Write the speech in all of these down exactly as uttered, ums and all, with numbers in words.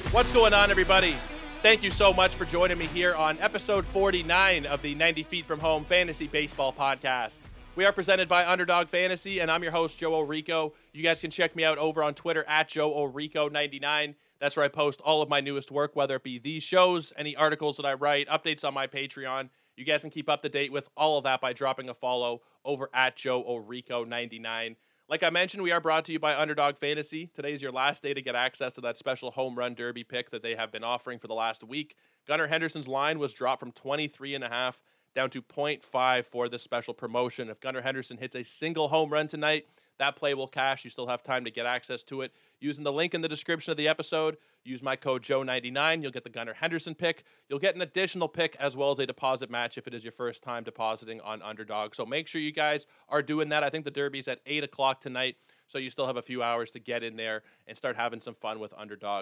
What's going on, everybody? Thank you so much for joining me here on episode forty-nine of the ninety Feet From Home Fantasy Baseball Podcast. We are presented by Underdog Fantasy, and I'm your host, Joe Orico. You guys can check me out over on Twitter at Joe Orico ninety-nine. That's where I post all of my newest work, whether it be these shows, any articles that I write, updates on my Patreon. You guys can keep up to date with all of that by dropping a follow over at Joe Orico ninety-nine. Like I mentioned, we are brought to you by Underdog Fantasy. Today is your last day to get access to that special home run derby pick that they have been offering for the last week. Gunnar Henderson's line was dropped from twenty-three and a half down to point five for this special promotion. If Gunnar Henderson hits a single home run tonight, that play will cash. You still have time to get access to it using the link in the description of the episode. Use my code Joe ninety-nine. You'll get the Gunnar Henderson pick. You'll get an additional pick as well as a deposit match if it is your first time depositing on Underdog. So make sure you guys are doing that. I think the derby's at eight o'clock tonight, so you still have a few hours to get in there and start having some fun with Underdog.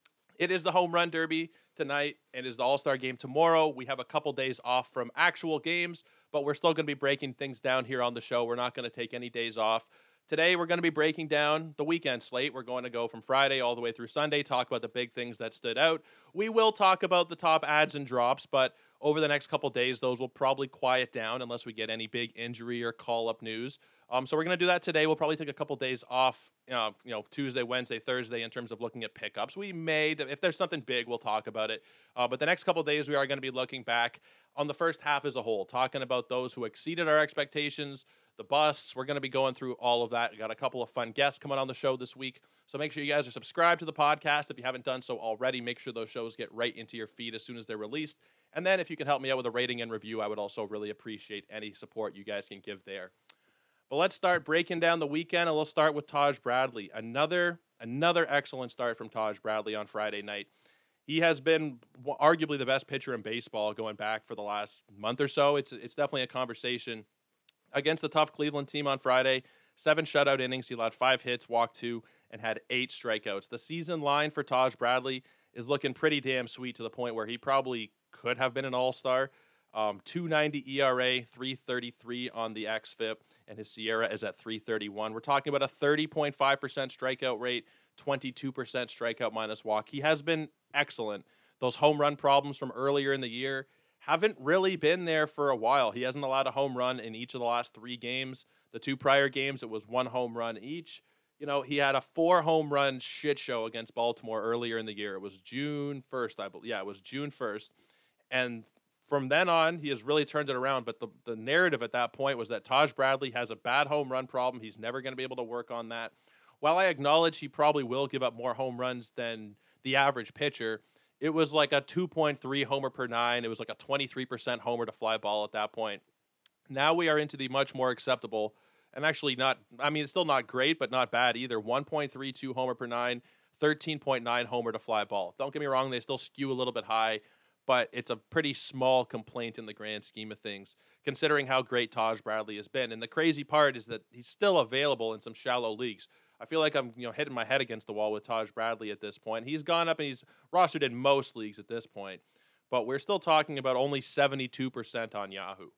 It is the home run derby tonight, and it is the All-Star game tomorrow. We have a couple days off from actual games, but we're still going to be breaking things down here on the show. We're not going to take any days off. Today, we're going to be breaking down the weekend slate. We're going to go from Friday all the way through Sunday, talk about the big things that stood out. We will talk about the top adds and drops, but over the next couple days, those will probably quiet down unless we get any big injury or call-up news. Um, so we're going to do that today. We'll probably take a couple days off, uh, you know, Tuesday, Wednesday, Thursday in terms of looking at pickups. We may, if there's something big, we'll talk about it. Uh, but the next couple days, we are going to be looking back on the first half as a whole, talking about those who exceeded our expectations, the busts. We're going to be going through all of that. We got a couple of fun guests coming on the show this week. So make sure you guys are subscribed to the podcast. If you haven't done so already, make sure those shows get right into your feed as soon as they're released. And then if you can help me out with a rating and review, I would also really appreciate any support you guys can give there. But let's start breaking down the weekend, and we'll start with Taj Bradley. Another, another excellent start from Taj Bradley on Friday night. He has been arguably the best pitcher in baseball going back for the last month or so. It's, it's definitely a conversation. Against the tough Cleveland team on Friday, seven shutout innings. He allowed five hits, walked two, and had eight strikeouts. The season line for Taj Bradley is looking pretty damn sweet to the point where he probably could have been an all-star. Um, two ninety E R A, three thirty-three on the X F I P, and his Sierra is at three thirty-one. We're talking about a thirty point five percent strikeout rate, twenty-two percent strikeout minus walk. He has been excellent. Those home run problems from earlier in the year haven't really been there for a while. He hasn't allowed a home run in each of the last three games. The two prior games, it was one home run each. You know, he had a four home run shit show against Baltimore earlier in the year. It was June first, I believe. Yeah, it was June first. And from then on, he has really turned it around. But the, the narrative at that point was that Taj Bradley has a bad home run problem. He's never going to be able to work on that. While I acknowledge he probably will give up more home runs than the average pitcher, it was like a two point three homer per nine. It was like a twenty-three percent homer to fly ball at that point. Now we are into the much more acceptable, and actually not, I mean, it's still not great, but not bad either. one point three two homer per nine, thirteen point nine homer to fly ball. Don't get me wrong, they still skew a little bit high, but it's a pretty small complaint in the grand scheme of things, considering how great Taj Bradley has been. And the crazy part is that he's still available in some shallow leagues. I feel like I'm, you know, hitting my head against the wall with Taj Bradley at this point. He's gone up and he's rostered in most leagues at this point, but we're still talking about only seventy-two percent on Yahoo.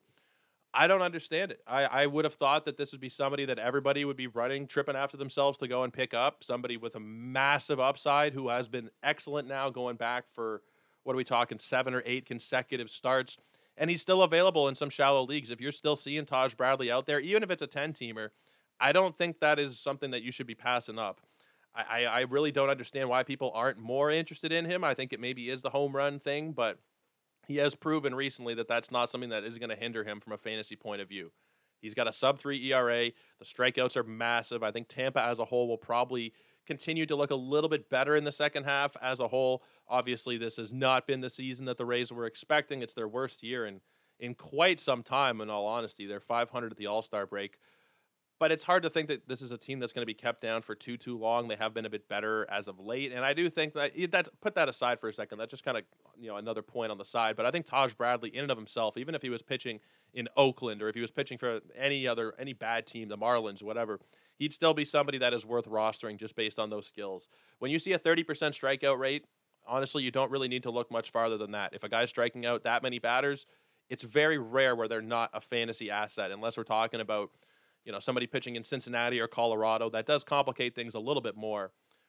I don't understand it. I, I would have thought that this would be somebody that everybody would be running, tripping after themselves to go and pick up, somebody with a massive upside who has been excellent now going back for, what are we talking, seven or eight consecutive starts, and he's still available in some shallow leagues. If you're still seeing Taj Bradley out there, even if it's a ten-teamer, I don't think that is something that you should be passing up. I, I, I really don't understand why people aren't more interested in him. I think it maybe is the home run thing, but he has proven recently that that's not something that is going to hinder him from a fantasy point of view. He's got a sub three E R A. The strikeouts are massive. I think Tampa as a whole will probably continue to look a little bit better in the second half as a whole. Obviously, this has not been the season that the Rays were expecting. It's their worst year in, in quite some time, in all honesty. They're five hundred at the All-Star break. But it's hard to think that this is a team that's going to be kept down for too, too long. They have been a bit better as of late. And I do think that, that's, put that aside for a second. That's just kind of, you know, another point on the side. But I think Taj Bradley, in and of himself, even if he was pitching in Oakland or if he was pitching for any other, any bad team, the Marlins, whatever, he'd still be somebody that is worth rostering just based on those skills. When you see a thirty percent strikeout rate, honestly, you don't really need to look much farther than that. If a guy's striking out that many batters, it's very rare where they're not a fantasy asset, unless we're talking about, you know, somebody pitching in Cincinnati or Colorado. That does complicate things a little bit more.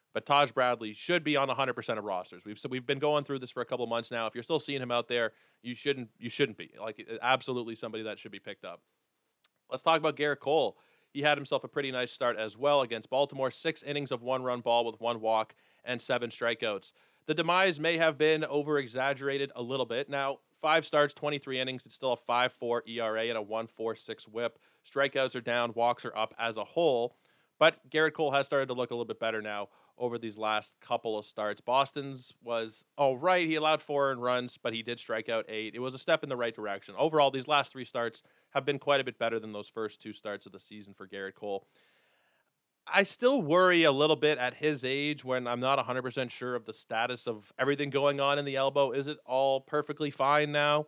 But Taj Bradley should be on one hundred percent of rosters. We've so we've been going through this for a couple months now. If you're still seeing him out there, you shouldn't you shouldn't be. Like, absolutely somebody that should be picked up. Let's talk about Gerrit Cole. He had himself a pretty nice start as well against Baltimore. Six innings of one-run ball with one walk and seven strikeouts. The demise may have been over-exaggerated a little bit. Now, five starts, twenty-three innings. It's still a five point four E R A and a one point four six whip. Strikeouts are down. Walks are up as a whole. But Gerrit Cole has started to look a little bit better now over these last couple of starts. Boston's was all right. He allowed four earned runs, but he did strike out eight. It was a step in the right direction. Overall, these last three starts have been quite a bit better than those first two starts of the season for Gerrit Cole. I still worry a little bit at his age when I'm not one hundred percent sure of the status of everything going on in the elbow. Is it all perfectly fine now?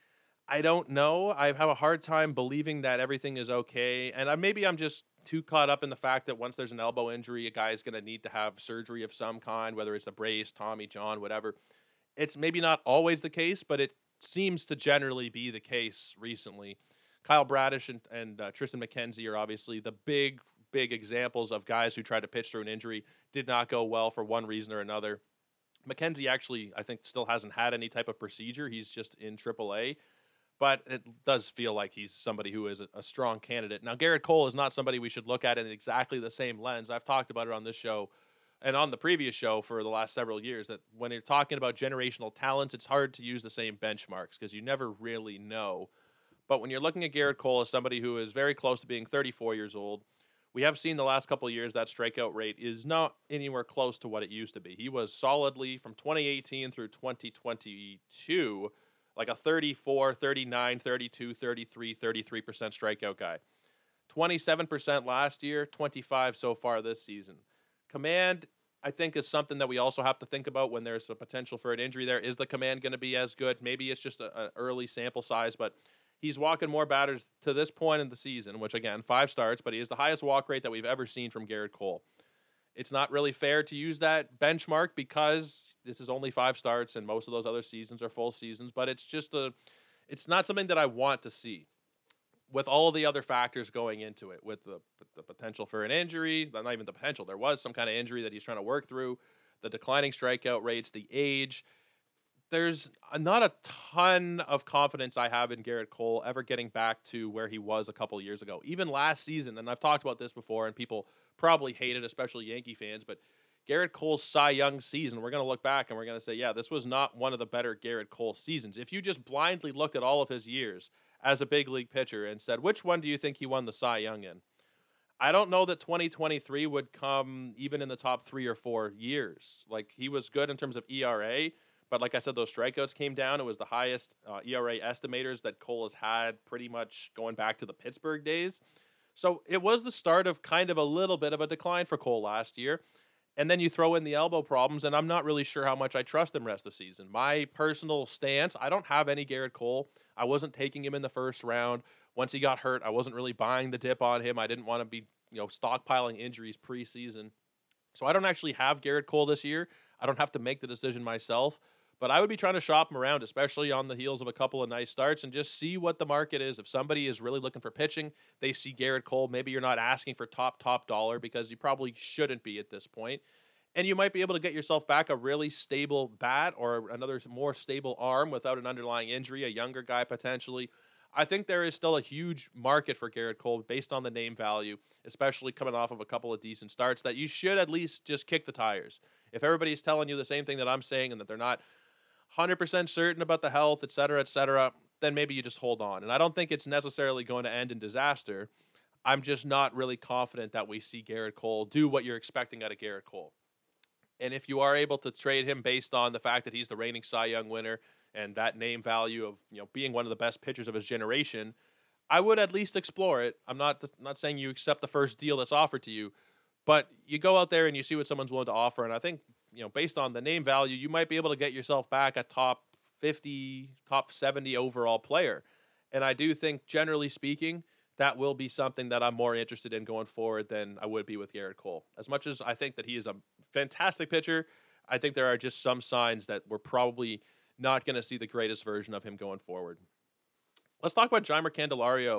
I don't know. I have a hard time believing that everything is okay. And I, maybe I'm just too caught up in the fact that once there's an elbow injury, a guy is going to need to have surgery of some kind, whether it's a brace, Tommy John, whatever. It's maybe not always the case, but it seems to generally be the case recently. Kyle Bradish and, and uh, Tristan McKenzie are obviously the big, big examples of guys who tried to pitch through an injury, did not go well for one reason or another. McKenzie actually, I think, still hasn't had any type of procedure. He's just in triple A. But it does feel like he's somebody who is a, a strong candidate. Now, Gerrit Cole is not somebody we should look at in exactly the same lens. I've talked about it on this show and on the previous show for the last several years, that when you're talking about generational talents, it's hard to use the same benchmarks because you never really know. But when you're looking at Gerrit Cole as somebody who is very close to being thirty-four years old, we have seen the last couple of years that strikeout rate is not anywhere close to what it used to be. He was solidly, from twenty eighteen through twenty twenty-two, like a thirty-four, thirty-nine, thirty-two, thirty-three, thirty-three percent strikeout guy. twenty-seven percent last year, twenty-five so far this season. Command, I think, is something that we also have to think about when there's a potential for an injury there. Is the command going to be as good? Maybe it's just an early sample size, but he's walking more batters to this point in the season, which, again, five starts, but he is the highest walk rate that we've ever seen from Gerrit Cole. It's not really fair to use that benchmark because this is only five starts and most of those other seasons are full seasons, but it's just a, it's not something that I want to see with all of the other factors going into it, with the, the potential for an injury, not even the potential, there was some kind of injury that he's trying to work through, the declining strikeout rates, the age. There's not a ton of confidence I have in Gerrit Cole ever getting back to where he was a couple years ago. Even last season, and I've talked about this before, and people probably hate it, especially Yankee fans, but Gerrit Cole's Cy Young season, we're going to look back and we're going to say, yeah, this was not one of the better Gerrit Cole seasons. If you just blindly looked at all of his years as a big league pitcher and said, which one do you think he won the Cy Young in? I don't know that twenty twenty-three would come even in the top three or four years. Like, he was good in terms of E R A, but like I said, those strikeouts came down. It was the highest uh, E R A estimators that Cole has had pretty much going back to the Pittsburgh days. So it was the start of kind of a little bit of a decline for Cole last year. And then you throw in the elbow problems, and I'm not really sure how much I trust him rest of the season. My personal stance, I don't have any Gerrit Cole. I wasn't taking him in the first round. Once he got hurt, I wasn't really buying the dip on him. I didn't want to be, you know, stockpiling injuries preseason. So I don't actually have Gerrit Cole this year. I don't have to make the decision myself. But I would be trying to shop him around, especially on the heels of a couple of nice starts, and just see what the market is. If somebody is really looking for pitching, they see Gerrit Cole. Maybe you're not asking for top, top dollar because you probably shouldn't be at this point. And you might be able to get yourself back a really stable bat or another more stable arm without an underlying injury, a younger guy potentially. I think there is still a huge market for Gerrit Cole based on the name value, especially coming off of a couple of decent starts, that you should at least just kick the tires. If everybody's telling you the same thing that I'm saying and that they're not one hundred percent certain about the health, et cetera, et cetera, then maybe you just hold on. And I don't think it's necessarily going to end in disaster. I'm just not really confident that we see Gerrit Cole do what you're expecting out of Gerrit Cole. And if you are able to trade him based on the fact that he's the reigning Cy Young winner and that name value of, you know, being one of the best pitchers of his generation, I would at least explore it. I'm not not saying you accept the first deal that's offered to you, but you go out there and you see what someone's willing to offer. And I think, you know, based on the name value, you might be able to get yourself back a top fifty, top seventy overall player. And I do think, generally speaking, that will be something that I'm more interested in going forward than I would be with Gerrit Cole. As much as I think that he is a fantastic pitcher, I think there are just some signs that we're probably not going to see the greatest version of him going forward. Let's talk about Jeimer Candelario.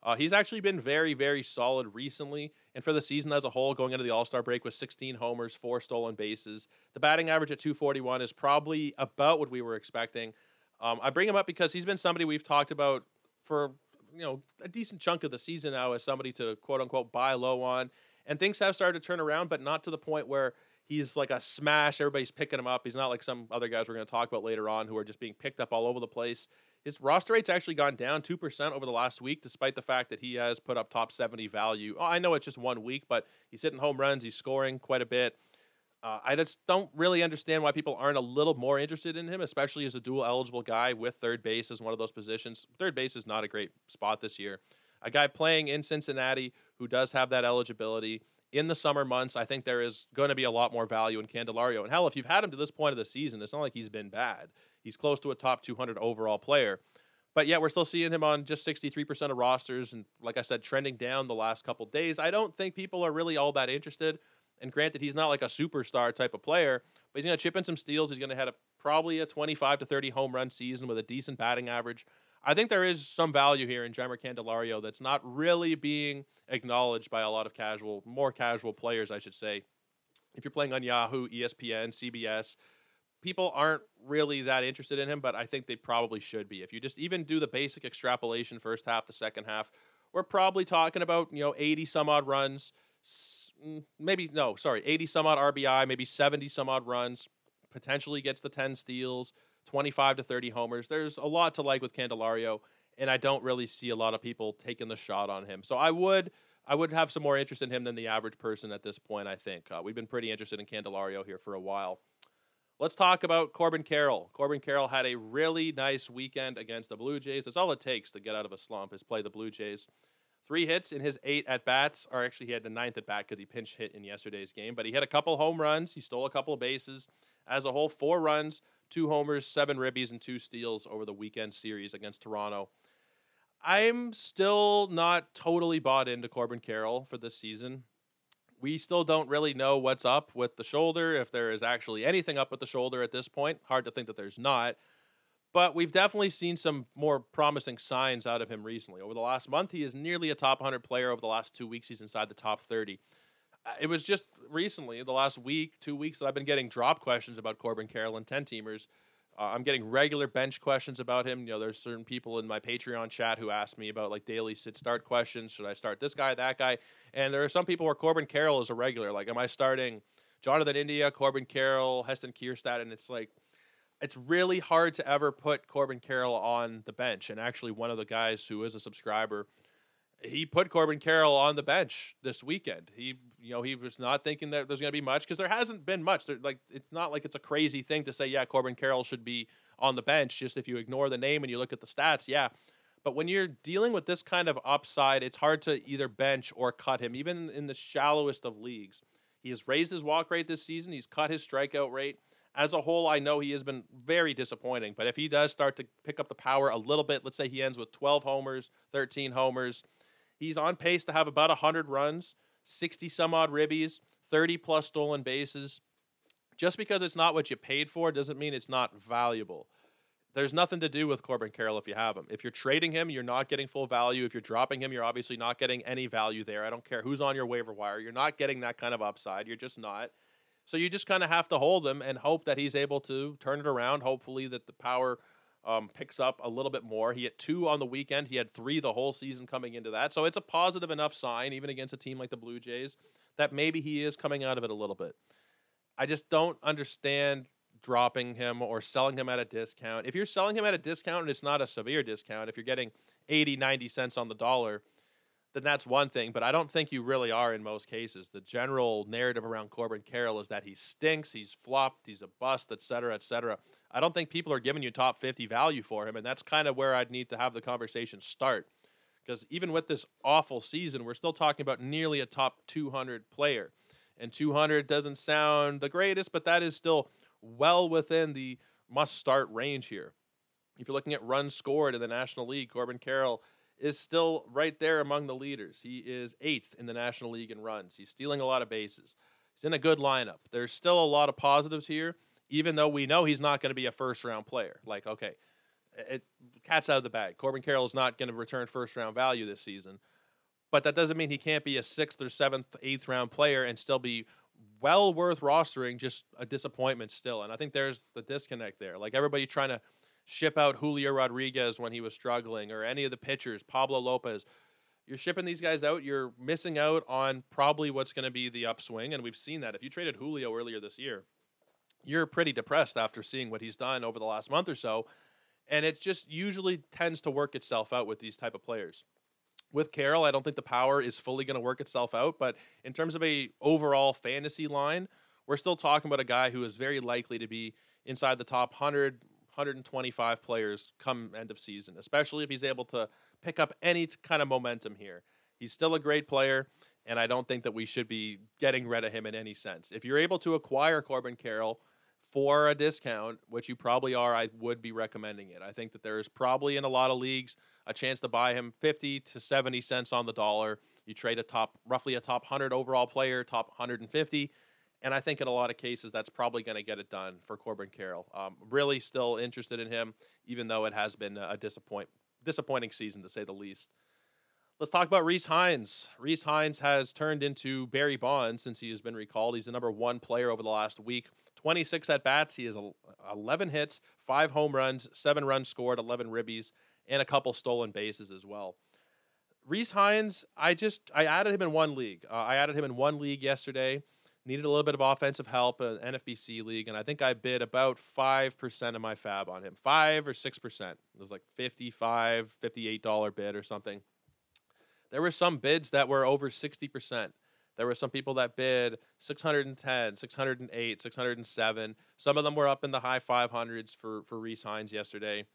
Uh, he's actually been very, very solid recently. And for the season as a whole, going into the All-Star break with sixteen homers, four stolen bases. The batting average at two forty-one is probably about what we were expecting. Um, I bring him up because he's been somebody we've talked about for, you know, a decent chunk of the season now as somebody to quote-unquote buy low on. And things have started to turn around, but not to the point where he's like a smash. Everybody's picking him up. He's not like some other guys we're going to talk about later on who are just being picked up all over the place. His roster rate's actually gone down two percent over the last week, despite the fact that he has put up top seventy value. Oh, I know it's just one week, but he's hitting home runs. He's scoring quite a bit. Uh, I just don't really understand why people aren't a little more interested in him, especially as a dual-eligible guy with third base as one of those positions. Third base is not a great spot this year. A guy playing in Cincinnati who does have that eligibility in the summer months, I think there is going to be a lot more value in Candelario. And hell, if you've had him to this point of the season, it's not like he's been bad. He's close to a top two hundred overall player. But yet we're still seeing him on just sixty-three percent of rosters. And like I said, trending down the last couple days. I don't think people are really all that interested. And granted, he's not like a superstar type of player, but he's going to chip in some steals. He's going to have a, probably a twenty-five to thirty home run season with a decent batting average. I think there is some value here in Jeimer Candelario that's not really being acknowledged by a lot of casual, more casual players, I should say. If you're playing on Yahoo, E S P N, C B S, people aren't really that interested in him, but I think they probably should be. If you just even do the basic extrapolation first half, the second half, we're probably talking about, you know, eighty some odd runs, maybe, no, sorry, eighty some odd R B I, maybe seventy some odd runs, potentially gets the ten steals, twenty-five to thirty homers. There's a lot to like with Candelario, and I don't really see a lot of people taking the shot on him. So I would I would have some more interest in him than the average person at this point, I think. Uh, we've been pretty interested in Candelario here for a while. Let's talk about Corbin Carroll. Corbin Carroll had a really nice weekend against the Blue Jays. That's all it takes to get out of a slump is play the Blue Jays. Three hits in his eight at-bats, or actually he had the ninth at-bat because he pinch hit in yesterday's game, but he had a couple home runs. He stole a couple of bases. As a whole, four runs, two homers, seven ribbies, and two steals over the weekend series against Toronto. I'm still not totally bought into Corbin Carroll for this season. We still don't really know what's up with the shoulder, if there is actually anything up with the shoulder at this point. Hard to think that there's not. But we've definitely seen some more promising signs out of him recently. Over the last month, he is nearly a top one hundred player. Over the last two weeks, he's inside the top thirty. It was just recently, the last week, two weeks, that I've been getting drop questions about Corbin Carroll and ten-teamers. Uh, I'm getting regular bench questions about him. You know, there's certain people in my Patreon chat who ask me about, like, daily sit-start questions. Should I start this guy, that guy? And there are some people where Corbin Carroll is a regular. Like, am I starting Jonathan India, Corbin Carroll, Heston Kjerstad? And it's like, it's really hard to ever put Corbin Carroll on the bench. And actually, one of the guys who is a subscriber, he put Corbin Carroll on the bench this weekend. He, you know, he was not thinking that there's going to be much because there hasn't been much. There, like, it's not like it's a crazy thing to say, yeah, Corbin Carroll should be on the bench. Just if you ignore the name and you look at the stats, yeah. But when you're dealing with this kind of upside, it's hard to either bench or cut him, even in the shallowest of leagues. He has raised his walk rate this season. He's cut his strikeout rate. As a whole, I know he has been very disappointing. But if he does start to pick up the power a little bit, let's say he ends with twelve homers, thirteen homers, he's on pace to have about one hundred runs, sixty some odd ribbies, thirty plus stolen bases. Just because it's not what you paid for doesn't mean it's not valuable. There's nothing to do with Corbin Carroll if you have him. If you're trading him, you're not getting full value. If you're dropping him, you're obviously not getting any value there. I don't care who's on your waiver wire. You're not getting that kind of upside. You're just not. So you just kind of have to hold him and hope that he's able to turn it around. Hopefully that the power um, picks up a little bit more. He had two on the weekend. He had three the whole season coming into that. So it's a positive enough sign, even against a team like the Blue Jays, that maybe he is coming out of it a little bit. I just don't understand dropping him or selling him at a discount. If you're selling him at a discount and it's not a severe discount, if you're getting eighty, ninety cents on the dollar, then that's one thing. But I don't think you really are in most cases. The general narrative around Corbin Carroll is that he stinks, he's flopped, he's a bust, et cetera, et cetera. I don't think people are giving you top fifty value for him, and that's kind of where I'd need to have the conversation start. Because even with this awful season, we're still talking about nearly a top two hundred player. And two hundred doesn't sound the greatest, but that is still well within the must-start range here. If you're looking at runs scored in the National League, Corbin Carroll is still right there among the leaders. He is eighth in the National League in runs. He's stealing a lot of bases. He's in a good lineup. There's still a lot of positives here, even though we know he's not going to be a first-round player. Like, okay, it, cat's out of the bag. Corbin Carroll is not going to return first-round value this season. But that doesn't mean he can't be a sixth or seventh, eighth round player and still be well worth rostering, just a disappointment still. And I think there's the disconnect there. Like everybody trying to ship out Julio Rodriguez when he was struggling, or any of the pitchers, Pablo Lopez. You're shipping these guys out, you're missing out on probably what's going to be the upswing. And we've seen that. If you traded Julio earlier this year, you're pretty depressed after seeing what he's done over the last month or so. And it just usually tends to work itself out with these type of players. With Carroll, I don't think the power is fully going to work itself out, but in terms of a overall fantasy line, we're still talking about a guy who is very likely to be inside the top one hundred, one twenty-five players come end of season, especially if he's able to pick up any kind of momentum here. He's still a great player, and I don't think that we should be getting rid of him in any sense. If you're able to acquire Corbin Carroll for a discount, which you probably are, I would be recommending it. I think that there is probably in a lot of leagues a chance to buy him fifty to seventy cents on the dollar. You trade a top, roughly a top one hundred overall player, top one hundred fifty. And I think in a lot of cases, that's probably going to get it done for Corbin Carroll. Um, really still interested in him, even though it has been a disappoint, disappointing season, to say the least. Let's talk about Rhys Hines. Rhys Hines has turned into Barry Bonds since he has been recalled. He's the number one player over the last week. twenty-six at-bats. He has eleven hits, five home runs, seven runs scored, eleven ribbies, and a couple stolen bases as well. Rhys Hines, I just, I added him in one league. Uh, I added him in one league yesterday. Needed a little bit of offensive help, an N F B C league, and I think I bid about five percent of my fab on him. five or six percent. It was like fifty-five dollars, fifty-eight dollars bid or something. There were some bids that were over sixty percent. There were some people that bid six hundred ten, six hundred eight, six hundred seven. Some of them were up in the high five hundreds for, for Rhys Hines yesterday.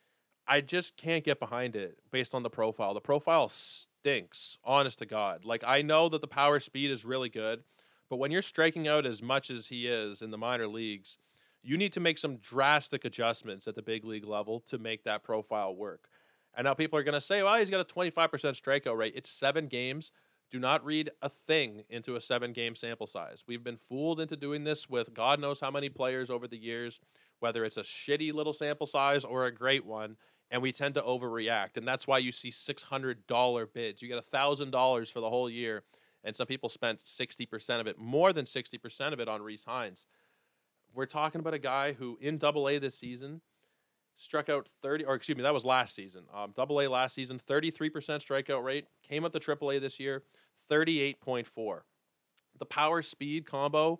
I just can't get behind it based on the profile. The profile stinks, honest to God. Like, I know that the power speed is really good, but when you're striking out as much as he is in the minor leagues, you need to make some drastic adjustments at the big league level to make that profile work. And now people are going to say, well, he's got a twenty-five percent strikeout rate. It's seven games. Do not read a thing into a seven-game sample size. We've been fooled into doing this with God knows how many players over the years, whether it's a shitty little sample size or a great one, and we tend to overreact. And that's why you see six hundred dollars bids. You get one thousand dollars for the whole year, and some people spent sixty percent of it, more than sixty percent of it on Rhys Hines. We're talking about a guy who, in Double A this season, struck out thirty, or excuse me, that was last season. Um, Double A last season, thirty-three percent strikeout rate. Came up to Triple A this year, thirty-eight point four. The power speed combo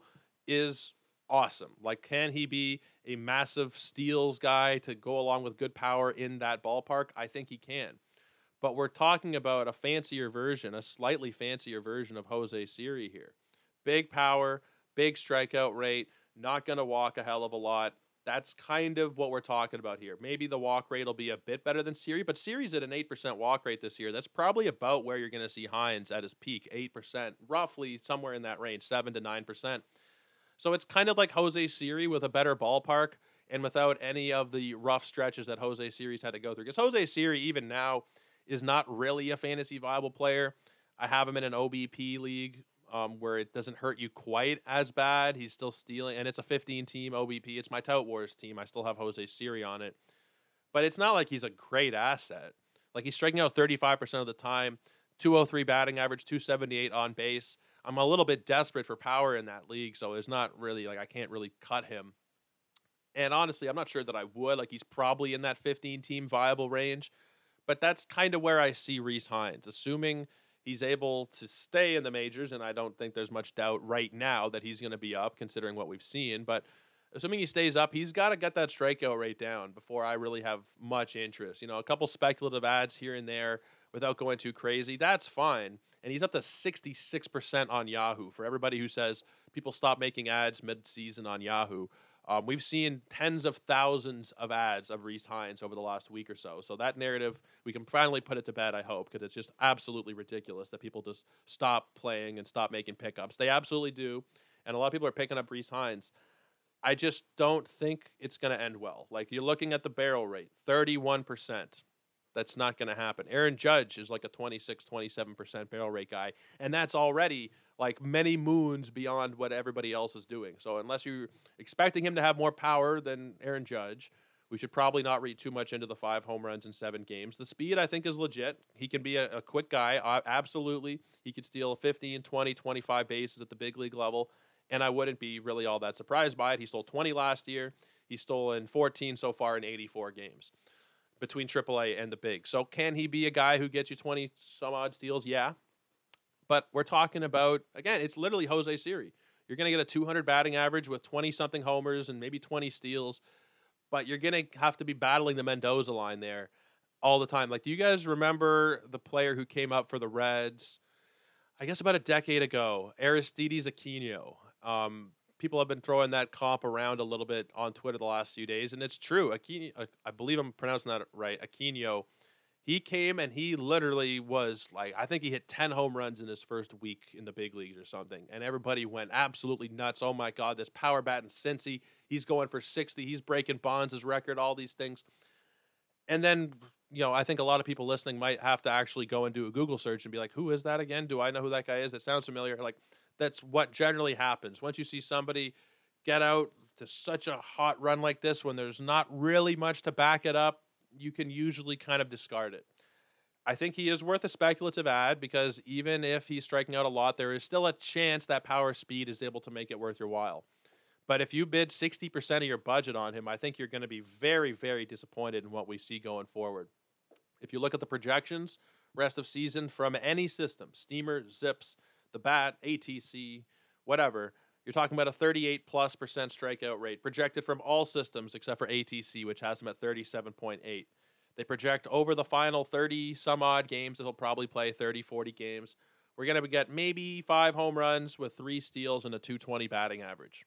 is awesome. Like, can he be a massive steals guy to go along with good power in that ballpark? I think he can. But we're talking about a fancier version, a slightly fancier version of Jose Siri here. Big power, big strikeout rate, not going to walk a hell of a lot. That's kind of what we're talking about here. Maybe the walk rate will be a bit better than Siri, but Siri's at an eight percent walk rate this year. That's probably about where you're going to see Hines at his peak, eight percent, roughly somewhere in that range, seven to nine percent. So it's kind of like Jose Siri with a better ballpark and without any of the rough stretches that Jose Siri's had to go through. Because Jose Siri, even now, is not really a fantasy viable player. I have him in an O B P league um, where it doesn't hurt you quite as bad. He's still stealing, and it's a fifteen-team O B P. It's my Tout Wars team. I still have Jose Siri on it. But it's not like he's a great asset. Like, he's striking out thirty-five percent of the time, two oh three batting average, two seventy-eight on base. I'm a little bit desperate for power in that league, so it's not really, like, I can't really cut him. And honestly, I'm not sure that I would. Like, he's probably in that fifteen-team viable range. But that's kind of where I see Rhys Hines, assuming he's able to stay in the majors, and I don't think there's much doubt right now that he's going to be up, considering what we've seen. But assuming he stays up, he's got to get that strikeout rate down before I really have much interest. You know, a couple speculative ads here and there without going too crazy, that's fine. And he's up to sixty-six percent on Yahoo. For everybody who says people stop making ads mid-season on Yahoo, Um, we've seen tens of thousands of ads of Rhys Hines over the last week or so. So that narrative, we can finally put it to bed, I hope, because it's just absolutely ridiculous that people just stop playing and stop making pickups. They absolutely do, and a lot of people are picking up Rhys Hines. I just don't think it's going to end well. Like, you're looking at the barrel rate, thirty-one percent. That's not going to happen. Aaron Judge is like a twenty-six, twenty-seven percent barrel rate guy, and that's already like many moons beyond what everybody else is doing. So unless you're expecting him to have more power than Aaron Judge, We should probably not read too much into the five home runs in seven games. The speed, I think, is legit. He can be a, a quick guy. Uh, absolutely. He could steal fifteen, twenty, twenty-five bases at the big league level, and I wouldn't be really all that surprised by it. He stole twenty last year. He's stolen fourteen so far in eighty-four games between triple A and the big. So can he be a guy who gets you twenty some odd steals? Yeah. But we're talking about, again, it's literally Jose Siri. You're going to get a two hundred batting average with twenty-something homers and maybe twenty steals, but you're going to have to be battling the Mendoza line there all the time. Like, do you guys remember the player who came up for the Reds, I guess about a decade ago, Aristides Aquino? Um, people have been throwing that comp around a little bit on Twitter the last few days, and it's true. Aquino, I believe I'm pronouncing that right, Aquino. He came and he literally was like, I think he hit ten home runs in his first week in the big leagues or something. And everybody went absolutely nuts. Oh my God, this power bat in Cincy. He's going for sixty. He's breaking Bonds' record, all these things. And then, you know, I think a lot of people listening might have to actually go and do a Google search and be like, who is that again? Do I know who that guy is? It sounds familiar. Like, that's what generally happens. Once you see somebody get out to such a hot run like this, when there's not really much to back it up, you can usually kind of discard it. I think he is worth a speculative ad because even if he's striking out a lot, there is still a chance that power speed is able to make it worth your while. But if you bid sixty percent of your budget on him, I think you're going to be very, very disappointed in what we see going forward. If you look at the projections, rest of season from any system, Steamer, Zips, the Bat, A T C, whatever, you're talking about a thirty-eight plus percent strikeout rate projected from all systems except for A T C, which has him at thirty-seven point eight. They project over the final thirty some odd games that he'll probably play, thirty, forty games. We're going to get maybe five home runs with three steals and a two twenty batting average.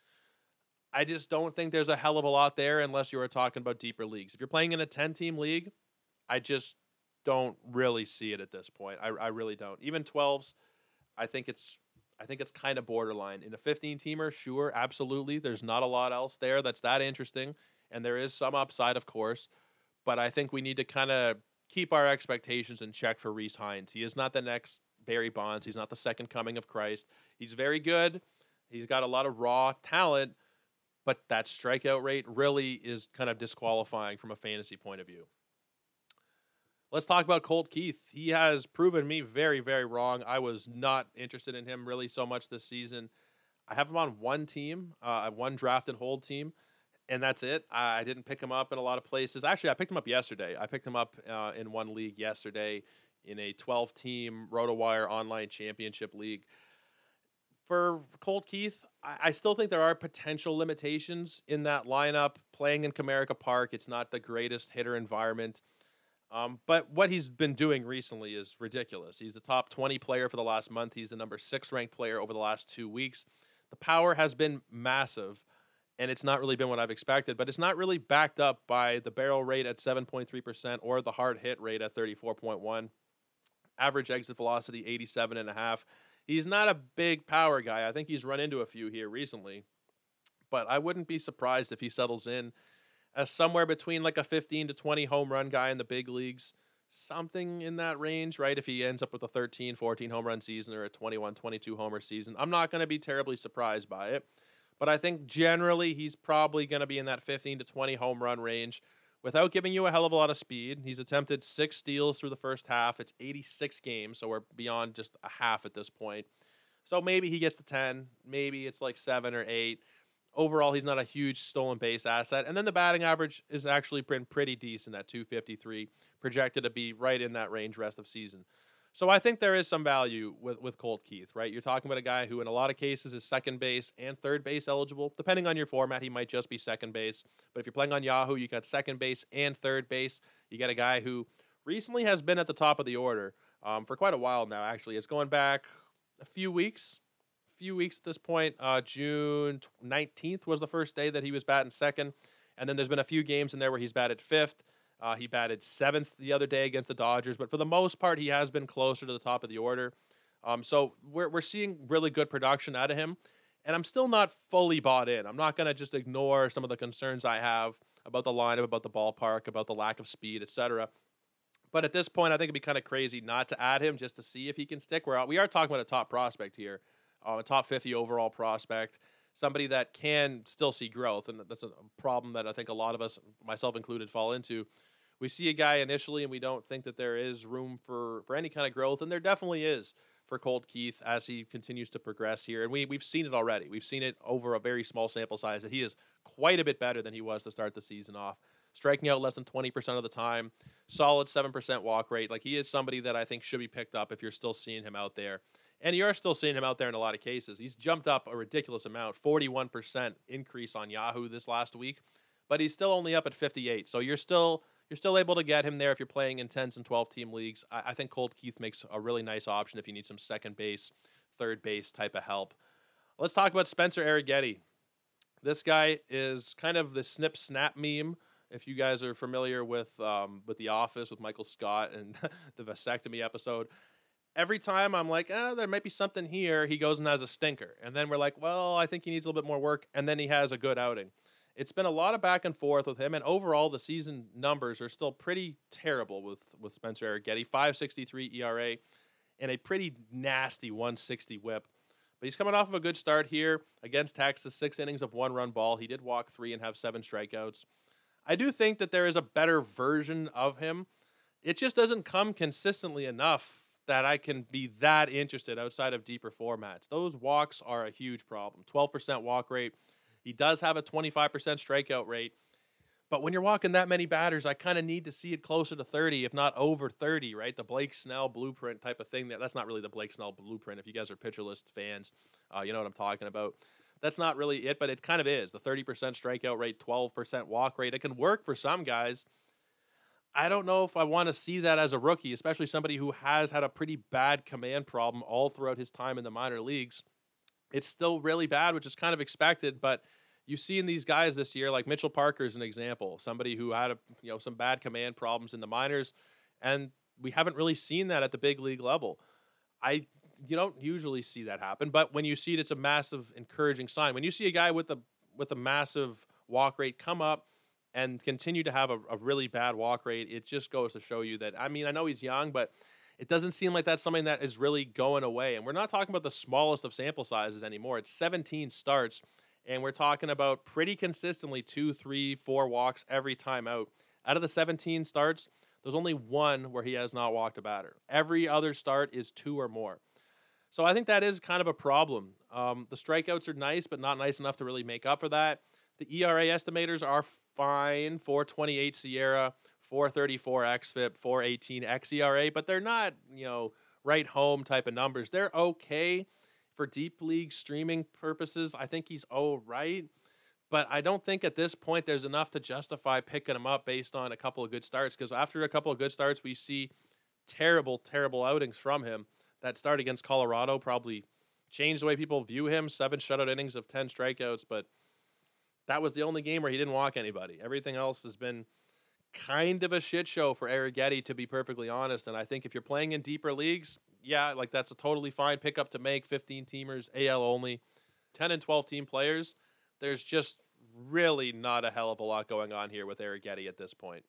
I just don't think there's a hell of a lot there unless you were talking about deeper leagues. If you're playing in a ten-team league, I just don't really see it at this point. I, I really don't. Even twelves, I think it's I think it's kind of borderline. In a fifteen-teamer, sure, absolutely. There's not a lot else there that's that interesting, and there is some upside, of course. But I think we need to kind of keep our expectations in check for Rhys Hines. He is not the next Barry Bonds. He's not the second coming of Christ. He's very good. He's got a lot of raw talent, but that strikeout rate really is kind of disqualifying from a fantasy point of view. Let's talk about Colt Keith. He has proven me very, very wrong. I was not interested in him really so much this season. I have him on one team, uh, one draft and hold team, and that's it. I didn't pick him up in a lot of places. Actually, I picked him up yesterday. I picked him up uh, in one league yesterday in a twelve-team RotoWire online championship league. For Colt Keith, I, I still think there are potential limitations in that lineup. Playing in Comerica Park, it's not the greatest hitter environment. Um, but what he's been doing recently is ridiculous. He's the top twenty player for the last month. He's the number six ranked player over the last two weeks. The power has been massive, and it's not really been what I've expected, but it's not really backed up by the barrel rate at seven point three percent or the hard hit rate at thirty-four point one. Average exit velocity, eighty-seven and a half. He's not a big power guy. I think he's run into a few here recently, but I wouldn't be surprised if he settles in as somewhere between like a fifteen to twenty home run guy in the big leagues, something in that range, right? If he ends up with a thirteen, fourteen home run season or a twenty-one, twenty-two homer season, I'm not going to be terribly surprised by it. But I think generally he's probably going to be in that fifteen to twenty home run range without giving you a hell of a lot of speed. He's attempted six steals through the first half. It's eighty-six games, so we're beyond just a half at this point. So maybe he gets to ten. Maybe it's like seven or eight. Overall, he's not a huge stolen base asset. And then the batting average is actually been pretty decent at two fifty-three, projected to be right in that range rest of season. So I think there is some value with, with Colt Keith, right? You're talking about a guy who in a lot of cases is second base and third base eligible. Depending on your format, he might just be second base. But if you're playing on Yahoo, you got second base and third base. You got a guy who recently has been at the top of the order um, for quite a while now, actually. It's going back a few weeks. few weeks at this point. Uh, June nineteenth was the first day that he was batting second. And then there's been a few games in there where he's batted fifth. Uh, he batted seventh the other day against the Dodgers. But for the most part, he has been closer to the top of the order. Um, so we're we're seeing really good production out of him. And I'm still not fully bought in. I'm not going to just ignore some of the concerns I have about the lineup, about the ballpark, about the lack of speed, et cetera. But at this point, I think it'd be kind of crazy not to add him just to see if he can stick. We're out. We are talking about a top prospect here. Uh, a top fifty overall prospect. somebody that can still see growth, and that's a problem that I think a lot of us, myself included, fall into. We see a guy initially, and we don't think that there is room for, for any kind of growth, and there definitely is for Colt Keith as he continues to progress here. And we, we've seen it already. We've seen it over a very small sample size that he is quite a bit better than he was to start the season off. Striking out less than twenty percent of the time, solid seven percent walk rate. Like, he is somebody that I think should be picked up if you're still seeing him out there. And you are still seeing him out there in a lot of cases. He's jumped up a ridiculous amount, forty-one percent increase on Yahoo this last week, but he's still only up at fifty-eight. So you're still you're still able to get him there if you're playing in tens and twelve team leagues. I, I think Colt Keith makes a really nice option if you need some second base, third base type of help. Let's talk about Spencer Arrighetti. This guy is kind of the snip snap meme. If you guys are familiar with um, with The Office, with Michael Scott and the vasectomy episode, every time I'm like, oh, there might be something here, he goes and has a stinker. And then we're like, well, I think he needs a little bit more work. And then he has a good outing. It's been a lot of back and forth with him. And overall, the season numbers are still pretty terrible with, with Spencer Arrighetti. five sixty-three E R A and a pretty nasty one sixty whip. But he's coming off of a good start here against Texas. Six innings of one-run ball. He did walk three and have seven strikeouts. I do think that there is a better version of him. It just doesn't come consistently enough that I can be that interested outside of deeper formats. Those walks are a huge problem. twelve percent walk rate. He does have a twenty-five percent strikeout rate. But when you're walking that many batters, I kind of need to see it closer to thirty, if not over thirty, right? The Blake Snell blueprint type of thing. That's not really the Blake Snell blueprint. If you guys are pitcher list fans, uh, you know what I'm talking about. That's not really it, but it kind of is. The thirty percent strikeout rate, twelve percent walk rate. It can work for some guys. I don't know if I want to see that as a rookie, especially somebody who has had a pretty bad command problem all throughout his time in the minor leagues. It's still really bad, which is kind of expected, but you see in these guys this year, like Mitchell Parker is an example, somebody who had a, you know, some bad command problems in the minors, and we haven't really seen that at the big league level. I you don't usually see that happen, but when you see it, it's a massive encouraging sign. When you see a guy with a with a massive walk rate come up and continue to have a, a really bad walk rate, it just goes to show you that, I mean, I know he's young, but it doesn't seem like that's something that is really going away. And we're not talking about the smallest of sample sizes anymore. It's seventeen starts, and we're talking about pretty consistently two, three, four walks every time out. Out of the seventeen starts, there's only one where he has not walked a batter. Every other start is two or more. So I think that is kind of a problem. Um, the strikeouts are nice, but not nice enough to really make up for that. The E R A estimators are fine. four twenty-eight Sierra, four thirty-four xFIP, four eighteen xERA, but they're not, you know, right home type of numbers. They're okay for deep league streaming purposes. I think he's all right, but I don't think at this point there's enough to justify picking him up based on a couple of good starts, because after a couple of good starts, we see terrible, terrible outings from him. That start against Colorado probably changed the way people view him. Seven shutout innings of ten strikeouts, but that was the only game where he didn't walk anybody. Everything else has been kind of a shit show for Arrighetti, to be perfectly honest. And I think if you're playing in deeper leagues, yeah, like that's a totally fine pickup to make. fifteen teamers, A L only, ten and twelve team players. There's just really not a hell of a lot going on here with Arrighetti at this point.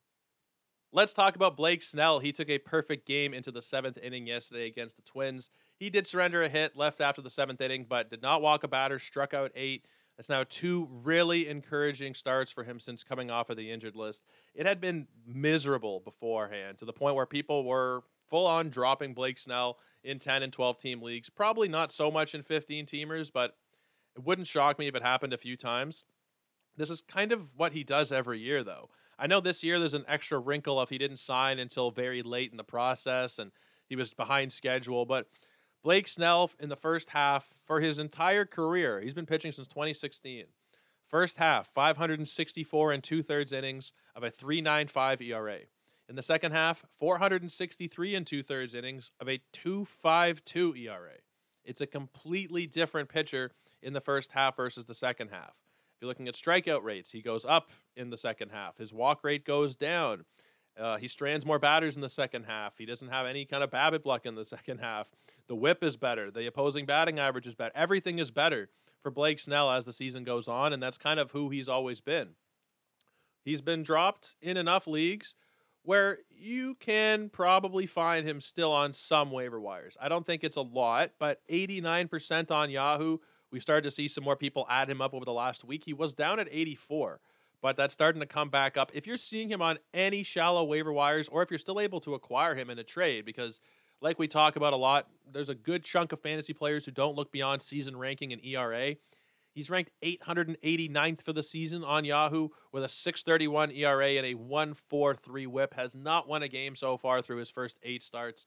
Let's talk about Blake Snell. He took a perfect game into the seventh inning yesterday against the Twins. He did surrender a hit, left after the seventh inning, but did not walk a batter, struck out eight. That's now two really encouraging starts for him since coming off of the injured list. It had been miserable beforehand, to the point where people were full-on dropping Blake Snell in ten and twelve team leagues. Probably not so much in fifteen teamers, but it wouldn't shock me if it happened a few times. This is kind of what he does every year, though. I know this year there's an extra wrinkle of he didn't sign until very late in the process, and he was behind schedule, but Blake Snell in the first half for his entire career, he's been pitching since twenty sixteen. First half, five sixty-four and two-thirds innings of a three point nine five E R A. In the second half, four sixty-three and two-thirds innings of a two point five two E R A. It's a completely different pitcher in the first half versus the second half. If you're looking at strikeout rates, he goes up in the second half. His walk rate goes down. Uh, he strands more batters in the second half. He doesn't have any kind of BABIP luck in the second half. The whip is better. The opposing batting average is better. Everything is better for Blake Snell as the season goes on, and that's kind of who he's always been. He's been dropped in enough leagues where you can probably find him still on some waiver wires. I don't think it's a lot, but eighty-nine percent on Yahoo We started to see some more people add him up over the last week. He was down at eighty-four, but that's starting to come back up. If you're seeing him on any shallow waiver wires, or if you're still able to acquire him in a trade, because like we talk about a lot, there's a good chunk of fantasy players who don't look beyond season ranking and E R A. He's ranked eight hundred eighty-ninth for the season on Yahoo with a six thirty-one E R A and a one forty-three whip. Has not won a game so far through his first eight starts.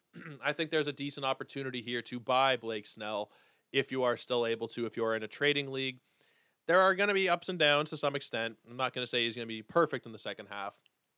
I think there's a decent opportunity here to buy Blake Snell if you are still able to, if you're in a trading league. There are going to be ups and downs to some extent. I'm not going to say he's going to be perfect in the second half,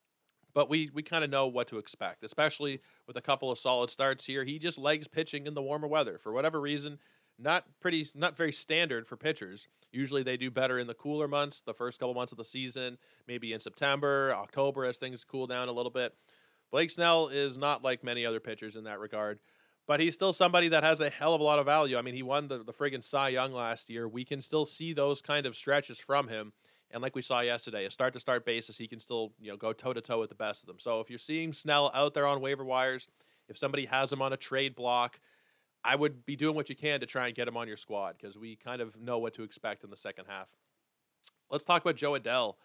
but we we kind of know what to expect, especially with a couple of solid starts here. He just likes pitching in the warmer weather. For whatever reason, not pretty, not very standard for pitchers. Usually they do better in the cooler months, the first couple months of the season, maybe in September, October as things cool down a little bit. Blake Snell is not like many other pitchers in that regard. But he's still somebody that has a hell of a lot of value. I mean, he won the, the friggin' Cy Young last year. We can still see those kind of stretches from him. And like we saw yesterday, a start-to-start basis, he can still, you know, go toe-to-toe with the best of them. So if you're seeing Snell out there on waiver wires, if somebody has him on a trade block, I would be doing what you can to try and get him on your squad because we kind of know what to expect in the second half. Let's talk about Jo Adell.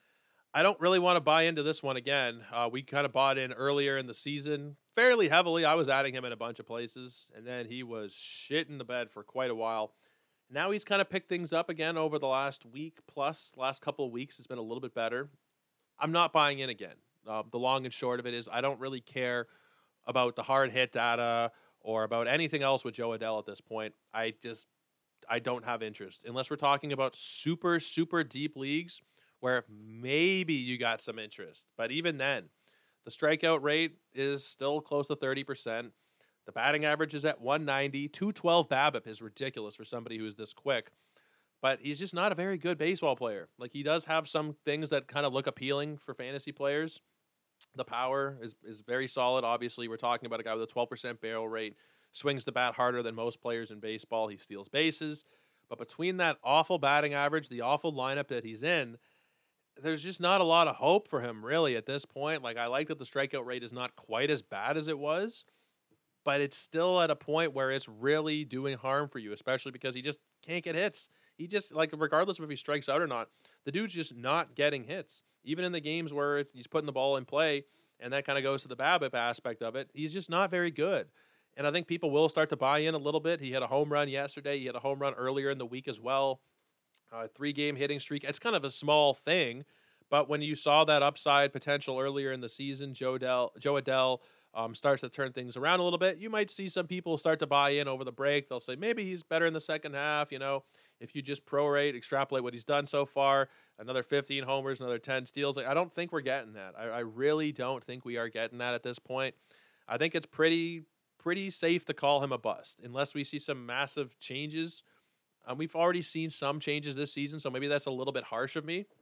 I don't really want to buy into this one again. Uh, we kind of bought in earlier in the season fairly heavily. I was adding him in a bunch of places, and then he was shit in the bed for quite a while. Now he's kind of picked things up again over the last week plus. Last couple of weeks has been a little bit better. I'm not buying in again. Uh, the long and short of it is I don't really care about the hard hit data or about anything else with Jo Adell at this point. I just, I don't have interest. Unless we're talking about super, super deep leagues where maybe you got some interest. But even then, the strikeout rate is still close to thirty percent. The batting average is at one ninety. two twelve BABIP is ridiculous for somebody who is this quick. But he's just not a very good baseball player. Like, he does have some things that kind of look appealing for fantasy players. The power is, is very solid. Obviously, we're talking about a guy with a twelve percent barrel rate, swings the bat harder than most players in baseball. He steals bases. But between that awful batting average, the awful lineup that he's in, there's just not a lot of hope for him, really, at this point. Like, I like that the strikeout rate is not quite as bad as it was, but it's still at a point where it's really doing harm for you, especially because he just can't get hits. He just, like, regardless of if he strikes out or not, the dude's just not getting hits. Even in the games where it's, he's putting the ball in play, and that kind of goes to the BABIP aspect of it, he's just not very good. And I think people will start to buy in a little bit. He had a home run yesterday. He had a home run earlier in the week as well. Uh, three-game hitting streak. It's kind of a small thing, but when you saw that upside potential earlier in the season, Jo Adell, Jo Adell um, starts to turn things around a little bit. You might see some people start to buy in over the break. They'll say maybe he's better in the second half. You know, if you just prorate, extrapolate what he's done so far, another fifteen homers, another ten steals. Like, I don't think we're getting that. I, I really don't think we are getting that at this point. I think it's pretty pretty safe to call him a bust unless we see some massive changes. Um, we've already seen some changes this season, so maybe that's a little bit harsh of me.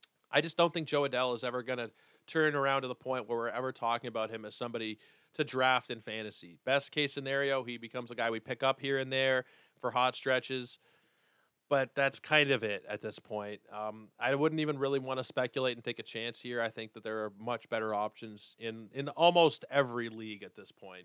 I just don't think Jo Adell is ever going to turn around to the point where we're ever talking about him as somebody to draft in fantasy. Best case scenario, he becomes a guy we pick up here and there for hot stretches, but that's kind of it at this point. Um, I wouldn't even really want to speculate and take a chance here. I think that there are much better options in, in almost every league at this point.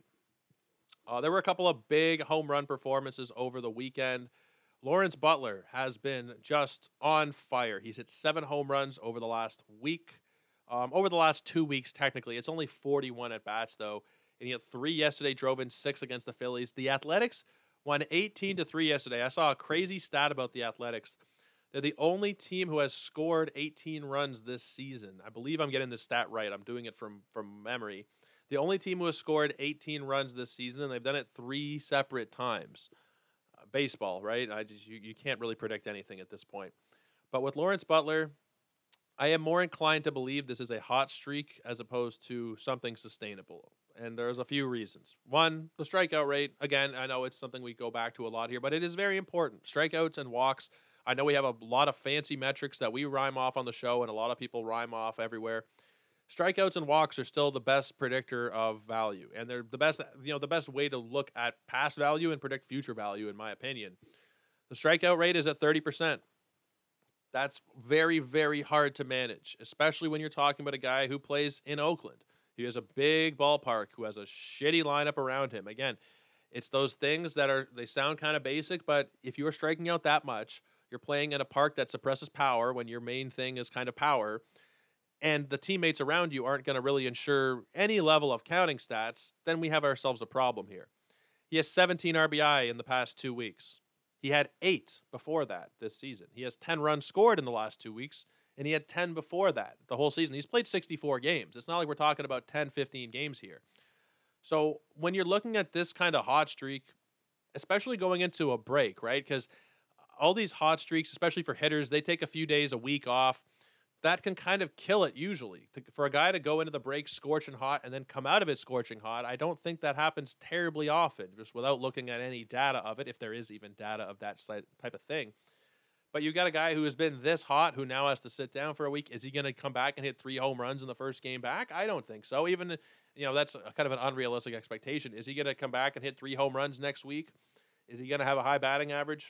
Uh, there were a couple of big home run performances over the weekend. Lawrence Butler has been just on fire. He's hit seven home runs over the last week. Um, over the last two weeks, technically. It's only forty-one at-bats, though. And he had three yesterday, drove in six against the Phillies. The Athletics won eighteen to three yesterday. I saw a crazy stat about the Athletics. They're the only team who has scored eighteen runs this season. I believe I'm getting this stat right. I'm doing it from, from memory. The only team who has scored eighteen runs this season, and they've done it three separate times. Baseball, right? I just you, you can't really predict anything at this point. But with Lawrence Butler, I am more inclined to believe this is a hot streak as opposed to something sustainable. And there's a few reasons. One, the strikeout rate. Again, I know it's something we go back to a lot here, but it is very important. Strikeouts and walks. I know we have a lot of fancy metrics that we rhyme off on the show, and a lot of people rhyme off everywhere. Strikeouts and walks are still the best predictor of value, and they're the best, you know, the best way to look at past value and predict future value, in my opinion. The strikeout rate is at thirty percent. That's very, very hard to manage, especially when you're talking about a guy who plays in Oakland. He has a big ballpark, who has a shitty lineup around him. Again, It's those things that are, they sound kind of basic, but if you're striking out that much, you're playing in a park that suppresses power when your main thing is kind of power, and the teammates around you aren't going to really ensure any level of counting stats, then we have ourselves a problem here. He has seventeen R B I in the past two weeks. He had eight before that this season. He has ten runs scored in the last two weeks, and he had ten before that the whole season. He's played sixty-four games. It's not like we're talking about ten, fifteen games here. So when you're looking at this kind of hot streak, especially going into a break, right? Because all these hot streaks, especially for hitters, they take a few days, a week off. That can kind of kill it usually. For a guy to go into the break scorching hot and then come out of it scorching hot, I don't think that happens terribly often, just without looking at any data of it, if there is even data of that type of thing. But you got a guy who has been this hot who now has to sit down for a week. Is he going to come back and hit three home runs in the first game back? I don't think so. Even, you know, that's a, kind of an unrealistic expectation. Is he going to come back and hit three home runs next week? Is he going to have a high batting average?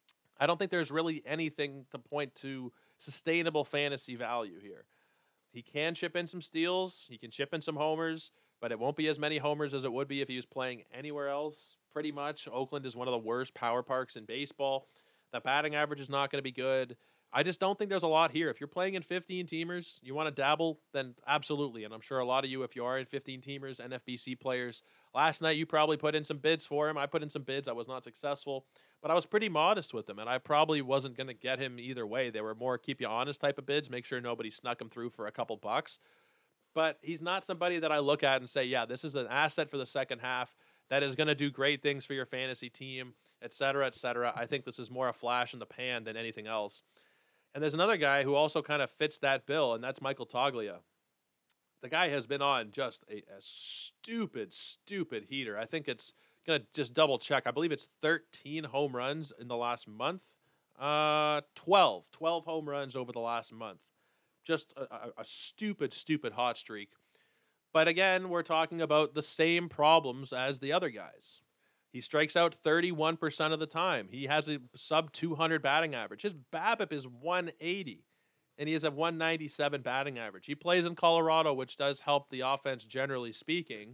I don't think there's really anything to point to sustainable fantasy value here. He can chip in some steals. He can chip in some homers, but it won't be as many homers as it would be if he was playing anywhere else, pretty much. Oakland is one of the worst power parks in baseball. The batting average is not going to be good. I just don't think there's a lot here. If you're playing in fifteen-teamers, you want to dabble, then absolutely. And I'm sure a lot of you, if you are in fifteen-teamers, N F B C players, last night you probably put in some bids for him. I put in some bids. I was not successful, but I was pretty modest with them, and I probably wasn't going to get him either way. They were more keep you honest type of bids, make sure nobody snuck him through for a couple bucks. But he's not somebody that I look at and say, yeah, this is an asset for the second half that is going to do great things for your fantasy team, et cetera, et cetera. I think this is more a flash in the pan than anything else. And there's another guy who also kind of fits that bill, and that's Michael Toglia. The guy has been on just a, a stupid, stupid heater. I think it's going to just double check. I believe it's thirteen home runs in the last month. Uh, twelve. twelve home runs over the last month. Just a, a, a stupid, stupid hot streak. But again, we're talking about the same problems as the other guys. He strikes out thirty-one percent of the time. He has a sub two hundred batting average. His BABIP is one eighty, and he has a one ninety-seven batting average. He plays in Colorado, which does help the offense generally speaking.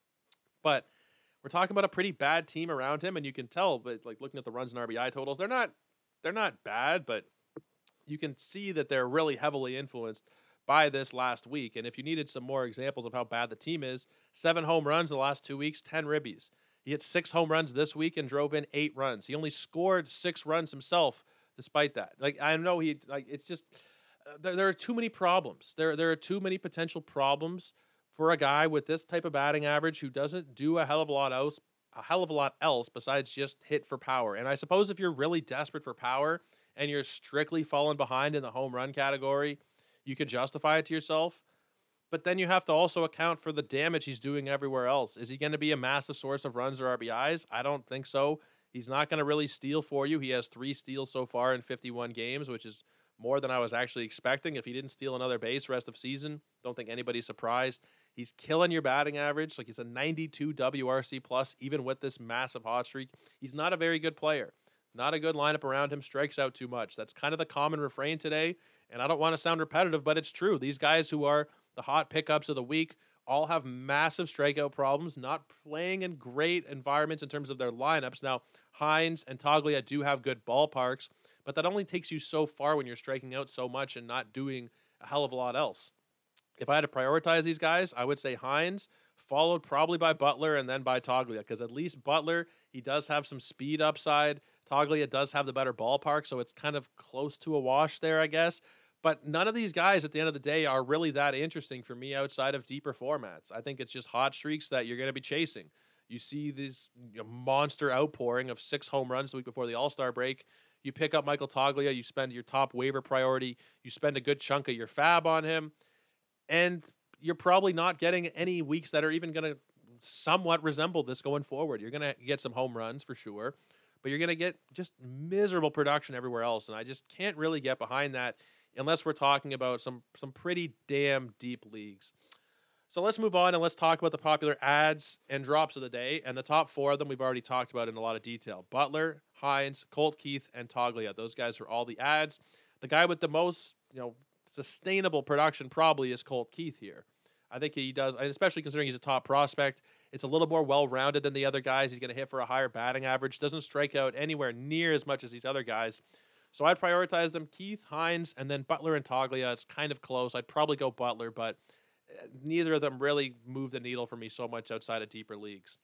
But we're talking about a pretty bad team around him, and you can tell, but like looking at the runs and R B I totals, they're not they're not bad, but you can see that they're really heavily influenced by this last week. And if you needed some more examples of how bad the team is, seven home runs in the last two weeks, ten ribbies. He hit six home runs this week and drove in eight runs. He only scored six runs himself despite that. Like, I know he, like, it's just, uh, there, there are too many problems. There, there are too many potential problems for a guy with this type of batting average who doesn't do a hell of a lot else, a hell of a lot else besides just hit for power. And I suppose if you're really desperate for power and you're strictly falling behind in the home run category, you could justify it to yourself. But then you have to also account for the damage he's doing everywhere else. Is he going to be a massive source of runs or R B Is? I don't think so. He's not going to really steal for you. He has three steals so far in fifty-one games, which is more than I was actually expecting. If he didn't steal another base rest of season, don't think anybody's surprised. He's killing your batting average. Like, he's a ninety-two W R C plus, even with this massive hot streak. He's not a very good player. Not a good lineup around him. Strikes out too much. That's kind of the common refrain today. And I don't want to sound repetitive, but it's true. These guys who are the hot pickups of the week all have massive strikeout problems, not playing in great environments in terms of their lineups. Now, Hines and Toglia do have good ballparks, but that only takes you so far when you're striking out so much and not doing a hell of a lot else. If I had to prioritize these guys, I would say Hines, followed probably by Butler and then by Toglia, because at least Butler, he does have some speed upside. Toglia does have the better ballpark, so it's kind of close to a wash there, I guess. But none of these guys at the end of the day are really that interesting for me outside of deeper formats. I think it's just hot streaks that you're going to be chasing. You see this, you know, monster outpouring of six home runs the week before the All-Star break. You pick up Michael Toglia, you spend your top waiver priority, you spend a good chunk of your fab on him, and you're probably not getting any weeks that are even going to somewhat resemble this going forward. You're going to get some home runs for sure, but you're going to get just miserable production everywhere else, and I just can't really get behind that unless we're talking about some some pretty damn deep leagues. So let's move on and let's talk about the popular ads and drops of the day. And the top four of them we've already talked about in a lot of detail. Butler, Hines, Colt Keith, and Toglia. Those guys are all the ads. The guy with the most, you know, sustainable production probably is Colt Keith here. I think he does, and especially considering he's a top prospect. It's a little more well-rounded than the other guys. He's going to hit for a higher batting average. Doesn't strike out anywhere near as much as these other guys. So I'd prioritize them. Keith, Hines, and then Butler and Toglia. It's kind of close. I'd probably go Butler, but neither of them really move the needle for me so much outside of deeper leagues.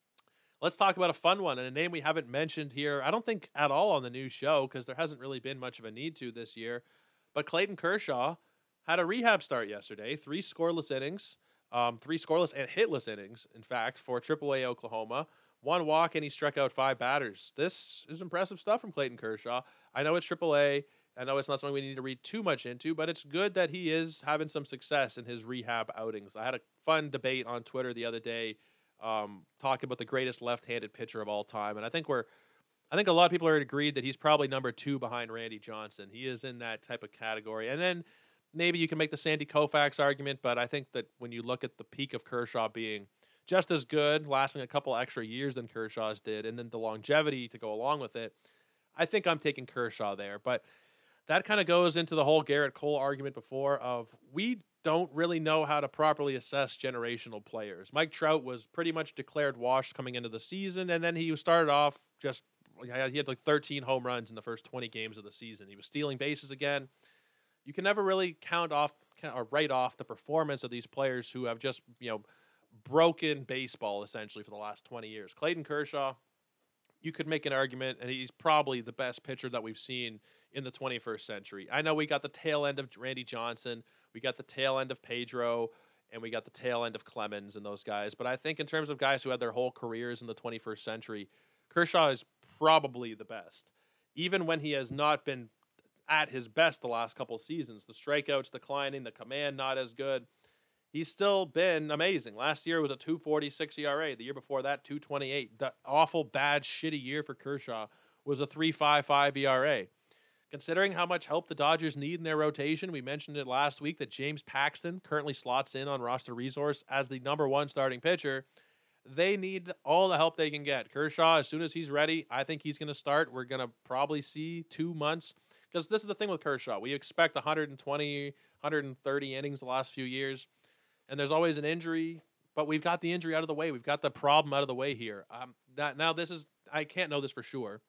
Let's talk about a fun one and a name we haven't mentioned here, I don't think at all on the new show because there hasn't really been much of a need to this year. But Clayton Kershaw had a rehab start yesterday, three scoreless innings, um, three scoreless and hitless innings, in fact, for triple A Oklahoma. One walk, and he struck out five batters. This is impressive stuff from Clayton Kershaw. I know it's triple A. I know it's not something we need to read too much into, but it's good that he is having some success in his rehab outings. I had a fun debate on Twitter the other day um, talking about the greatest left-handed pitcher of all time, and I think we're I think a lot of people are agreed that he's probably number two behind Randy Johnson. He is in that type of category. And then maybe you can make the Sandy Koufax argument, but I think that when you look at the peak of Kershaw being just as good, lasting a couple extra years than Kershaw's did, and then the longevity to go along with it, I think I'm taking Kershaw there. But that kind of goes into the whole Garrett Cole argument before of we don't really know how to properly assess generational players. Mike Trout was pretty much declared washed coming into the season, and then he started off just he had like thirteen home runs in the first twenty games of the season. He was stealing bases again. You can never really count off or write off the performance of these players who have just, you know, broken baseball essentially for the last twenty years. Clayton Kershaw, you could make an argument, and he's probably the best pitcher that we've seen in the twenty-first century. I know we got the tail end of Randy Johnson, we got the tail end of Pedro, and we got the tail end of Clemens and those guys. But I think in terms of guys who had their whole careers in the twenty-first century, Kershaw is probably the best. Even when he has not been at his best the last couple seasons, the strikeouts declining, the command not as good, he's still been amazing. Last year was a two forty-six E R A. The year before that, two twenty-eight. The awful, bad, shitty year for Kershaw was a three fifty-five E R A. Considering how much help the Dodgers need in their rotation, we mentioned it last week that James Paxton currently slots in on roster resource as the number one starting pitcher. They need all the help they can get. Kershaw, as soon as he's ready, I think he's going to start. We're going to probably see two months. Because this is the thing with Kershaw. We expect one twenty, one thirty innings the last few years. And there's always an injury. But we've got the injury out of the way. We've got the problem out of the way here. Um, that, now, this is, I can't know this for sure.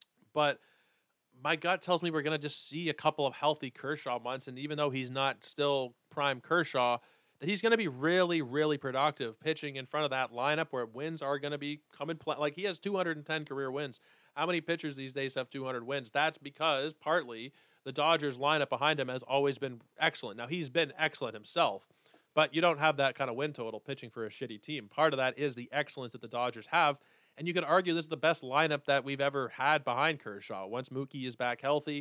But my gut tells me we're going to just see a couple of healthy Kershaw months. And even though he's not still prime Kershaw, that he's going to be really, really productive pitching in front of that lineup where wins are going to be coming. Play. Like, he has two hundred ten career wins. How many pitchers these days have two hundred wins? That's because, partly, the Dodgers lineup behind him has always been excellent. Now, he's been excellent himself, but you don't have that kind of win total pitching for a shitty team. Part of that is the excellence that the Dodgers have, and you could argue this is the best lineup that we've ever had behind Kershaw. Once Mookie is back healthy,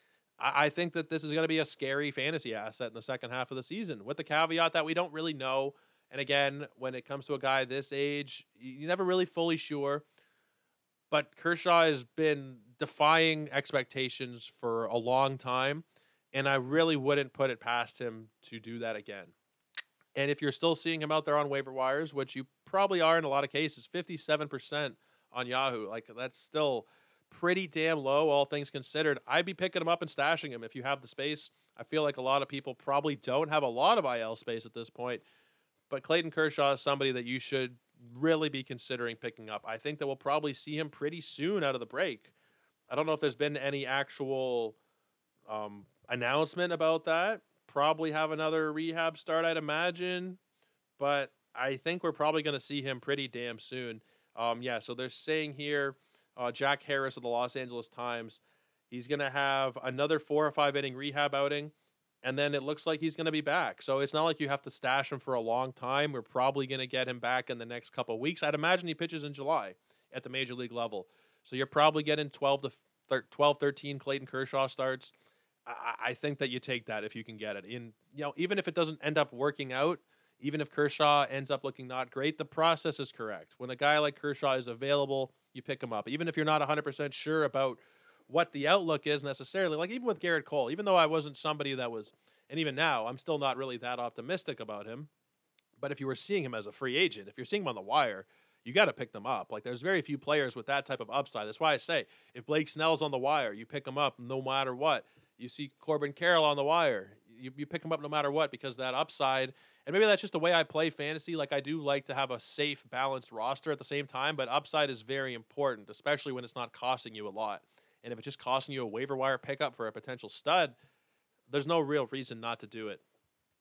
I think that this is going to be a scary fantasy asset in the second half of the season, with the caveat that we don't really know. And again, when it comes to a guy this age, you're never really fully sure. But Kershaw has been defying expectations for a long time, and I really wouldn't put it past him to do that again. And if you're still seeing him out there on waiver wires, which you probably are in a lot of cases, fifty-seven percent on Yahoo, like that's still pretty damn low, all things considered. I'd be picking him up and stashing him if you have the space. I feel like a lot of people probably don't have a lot of I L space at this point, but Clayton Kershaw is somebody that you should really be considering picking up. I think that we'll probably see him pretty soon out of the break. I don't know if there's been any actual um, announcement about that. Probably have another rehab start, I'd imagine, but I think we're probably going to see him pretty damn soon. Um, yeah, so they're saying here, Uh, Jack Harris of the Los Angeles Times, he's going to have another four or five inning rehab outing, and then it looks like he's going to be back. So it's not like you have to stash him for a long time. We're probably going to get him back in the next couple of weeks. I'd imagine he pitches in July at the major league level. So you're probably getting twelve to twelve, thirteen Clayton Kershaw starts. I, I think that you take that if you can get it. In, you know, even if it doesn't end up working out, even if Kershaw ends up looking not great, the process is correct. When a guy like Kershaw is available, you pick him up. Even if you're not one hundred percent sure about what the outlook is necessarily, like even with Garrett Cole, even though I wasn't somebody that was, and even now, I'm still not really that optimistic about him. But if you were seeing him as a free agent, if you're seeing him on the wire, you got to pick them up. Like there's very few players with that type of upside. That's why I say, if Blake Snell's on the wire, you pick him up no matter what. You see Corbin Carroll on the wire, you, you pick him up no matter what because of that upside. And maybe that's just the way I play fantasy. Like, I do like to have a safe, balanced roster at the same time, but upside is very important, especially when it's not costing you a lot. And if it's just costing you a waiver wire pickup for a potential stud, there's no real reason not to do it.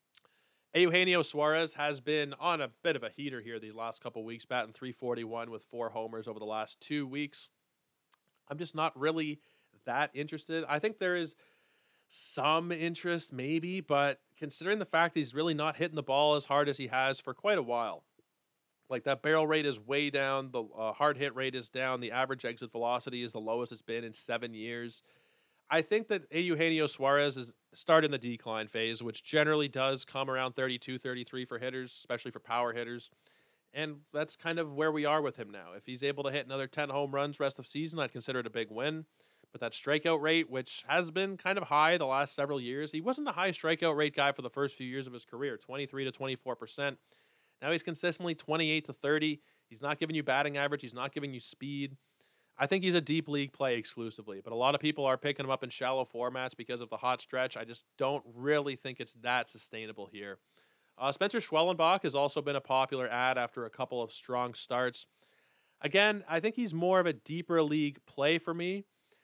Eugenio Suarez has been on a bit of a heater here these last couple weeks, batting three forty-one with four homers over the last two weeks. I'm just not really that interested. I think there is some interest maybe, but considering the fact that he's really not hitting the ball as hard as he has for quite a while, like that barrel rate is way down, the uh, hard hit rate is down, the average exit velocity is the lowest it's been in seven years. I think that Eugenio Suarez is starting the decline phase, which generally does come around thirty-two, thirty-three for hitters, especially for power hitters. And that's kind of where we are with him now. If he's able to hit another ten home runs rest of season, I'd consider it a big win. But that strikeout rate, which has been kind of high the last several years, he wasn't a high strikeout rate guy for the first few years of his career, twenty-three to twenty-four percent. Now he's consistently twenty-eight to thirty. He's not giving you batting average. He's not giving you speed. I think he's a deep league play exclusively, but a lot of people are picking him up in shallow formats because of the hot stretch. I just don't really think it's that sustainable here. Uh, Spencer Schwellenbach has also been a popular ad after a couple of strong starts. Again, I think he's more of a deeper league play for me.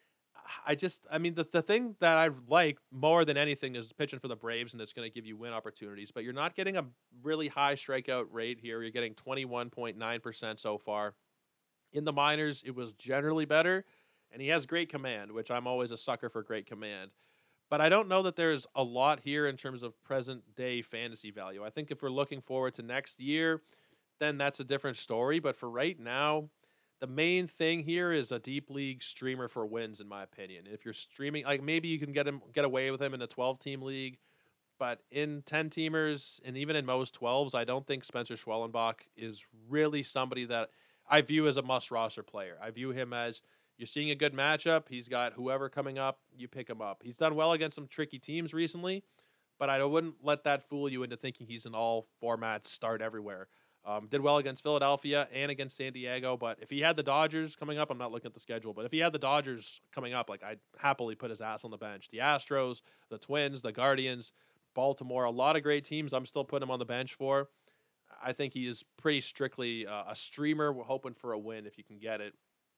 I just, I mean, the, the thing that I like more than anything is pitching for the Braves, and it's going to give you win opportunities, but you're not getting a really high strikeout rate here. You're getting twenty-one point nine percent so far. In the minors, it was generally better, and he has great command, which I'm always a sucker for great command. But I don't know that there's a lot here in terms of present-day fantasy value. I think if we're looking forward to next year, then that's a different story. But for right now, the main thing here is a deep league streamer for wins, in my opinion. If you're streaming, like maybe you can get him get away with him in a twelve-team league, but in ten-teamers and even in most twelves, I don't think Spencer Schwellenbach is really somebody that I view as a must-roster player. I view him as you're seeing a good matchup. He's got whoever coming up, you pick him up. He's done well against some tricky teams recently, but I wouldn't let that fool you into thinking he's an all formats start everywhere. Um, did well against Philadelphia and against San Diego, but if he had the Dodgers coming up, I'm not looking at the schedule, but if he had the Dodgers coming up, like I'd happily put his ass on the bench. The Astros, the Twins, the Guardians, Baltimore, a lot of great teams I'm still putting him on the bench for. I think he is pretty strictly uh, a streamer. We're hoping for a win if you can get it.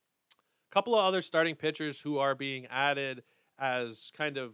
A couple of other starting pitchers who are being added as kind of